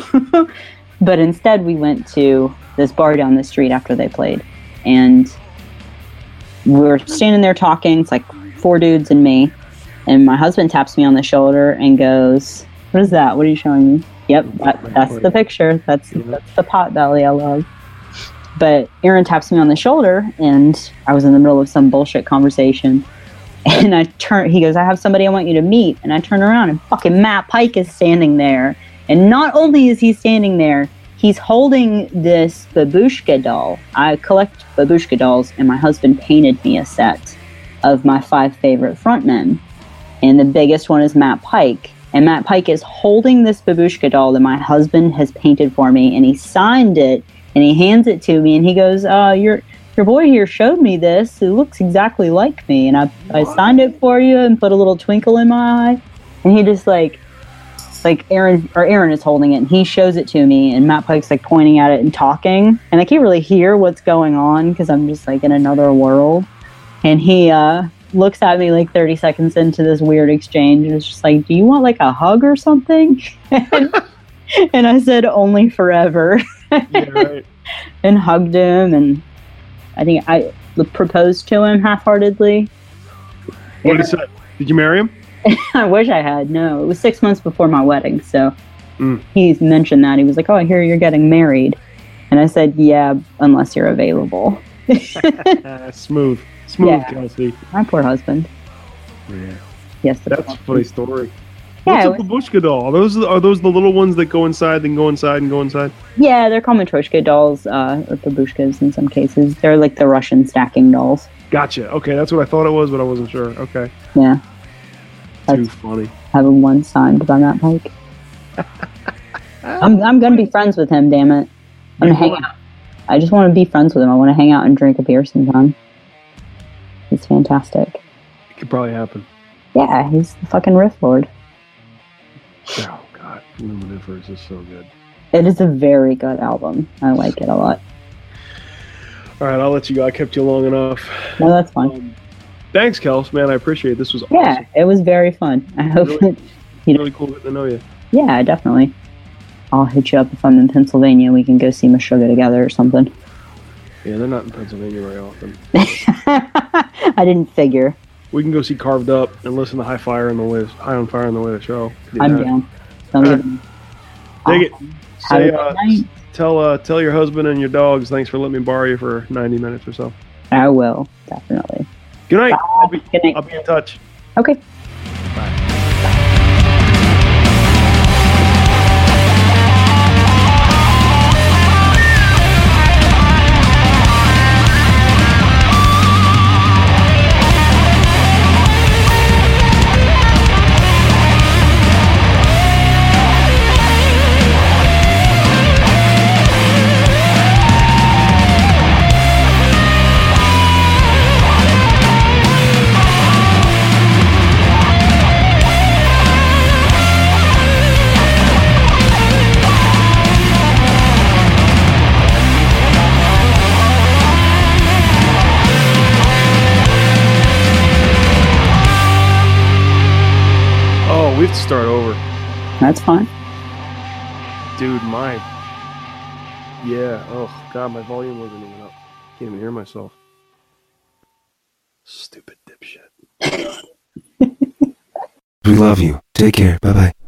But instead, we went to this bar down the street after they played. And we were standing there talking. It's like four dudes and me. And my husband taps me on the shoulder and goes, what is that? What are you showing me? Yep, that, that's the picture. That's, that's the pot belly I love. But Aaron taps me on the shoulder, and I was in the middle of some bullshit conversation. And I turn, he goes, I have somebody I want you to meet. And I turn around, and fucking Matt Pike is standing there. And not only is he standing there, he's holding this babushka doll. I collect babushka dolls, and my husband painted me a set of my five favorite frontmen. And the biggest one is Matt Pike. And Matt Pike is holding this babushka doll that my husband has painted for me, and he signed it, and he hands it to me, and he goes, uh, your your boy here showed me this. It looks exactly like me, and I, I signed it for you and put a little twinkle in my eye. And he just like, like Aaron, or Aaron is holding it, and he shows it to me, and Matt Pike's like pointing at it and talking, and I can't really hear what's going on because I'm just like in another world. And he uh, looks at me like thirty seconds into this weird exchange, and it's just like, do you want like a hug or something? and, and I said, only forever. Yeah, right. And hugged him, and I think I proposed to him half-heartedly. What did he say? Did you marry him? I wish I had. No, it was six months before my wedding, so mm. he mentioned that. He was like, oh, I hear you're getting married. And I said, yeah, unless you're available. Smooth. Smooth, yeah. Kelsey. My poor husband. Yeah. Yes, that's a funny story. Yeah, What's a babushka doll? Are those, are those the little ones that go inside, then go inside and go inside? Yeah, they're called Matryoshka dolls, uh, or babushkas in some cases. They're like the Russian stacking dolls. Gotcha. Okay, that's what I thought it was, but I wasn't sure. Okay. Yeah. Too funny. Having one signed by Matt Pike. I'm I'm gonna be friends with him. Damn it! I'm gonna hang out. I just want to be friends with him. I want to hang out and drink a beer sometime. He's fantastic. It could probably happen. Yeah, he's the fucking Riff Lord. Oh God, Luminiferous is so good. It is a very good album. I like it a lot. All right, I'll let you go. I kept you long enough. No, that's fine. Um, thanks, Kels, man. I appreciate it. This was yeah, awesome. It was very fun. I hope really, it, you know, really cool getting to know you. Yeah, definitely. I'll hit you up if I'm in Pennsylvania. We can go see Meshuggah together or something. Yeah, they're not in Pennsylvania very often. I didn't figure. We can go see Carved Up and listen to High Fire on the way, High on Fire on the way to the show. I'm that. down. Don't right. Dig it. Say, Have uh, tell uh, tell your husband and your dogs thanks for letting me borrow you for ninety minutes or so. I will, definitely. Good night. I'll be, Good night. I'll be in touch. Okay. Bye. We have to start over. That's fine. Dude, my... Yeah, oh, God, my volume wasn't even up. Can't even hear myself. Stupid dipshit. We love you. Take care. Bye-bye.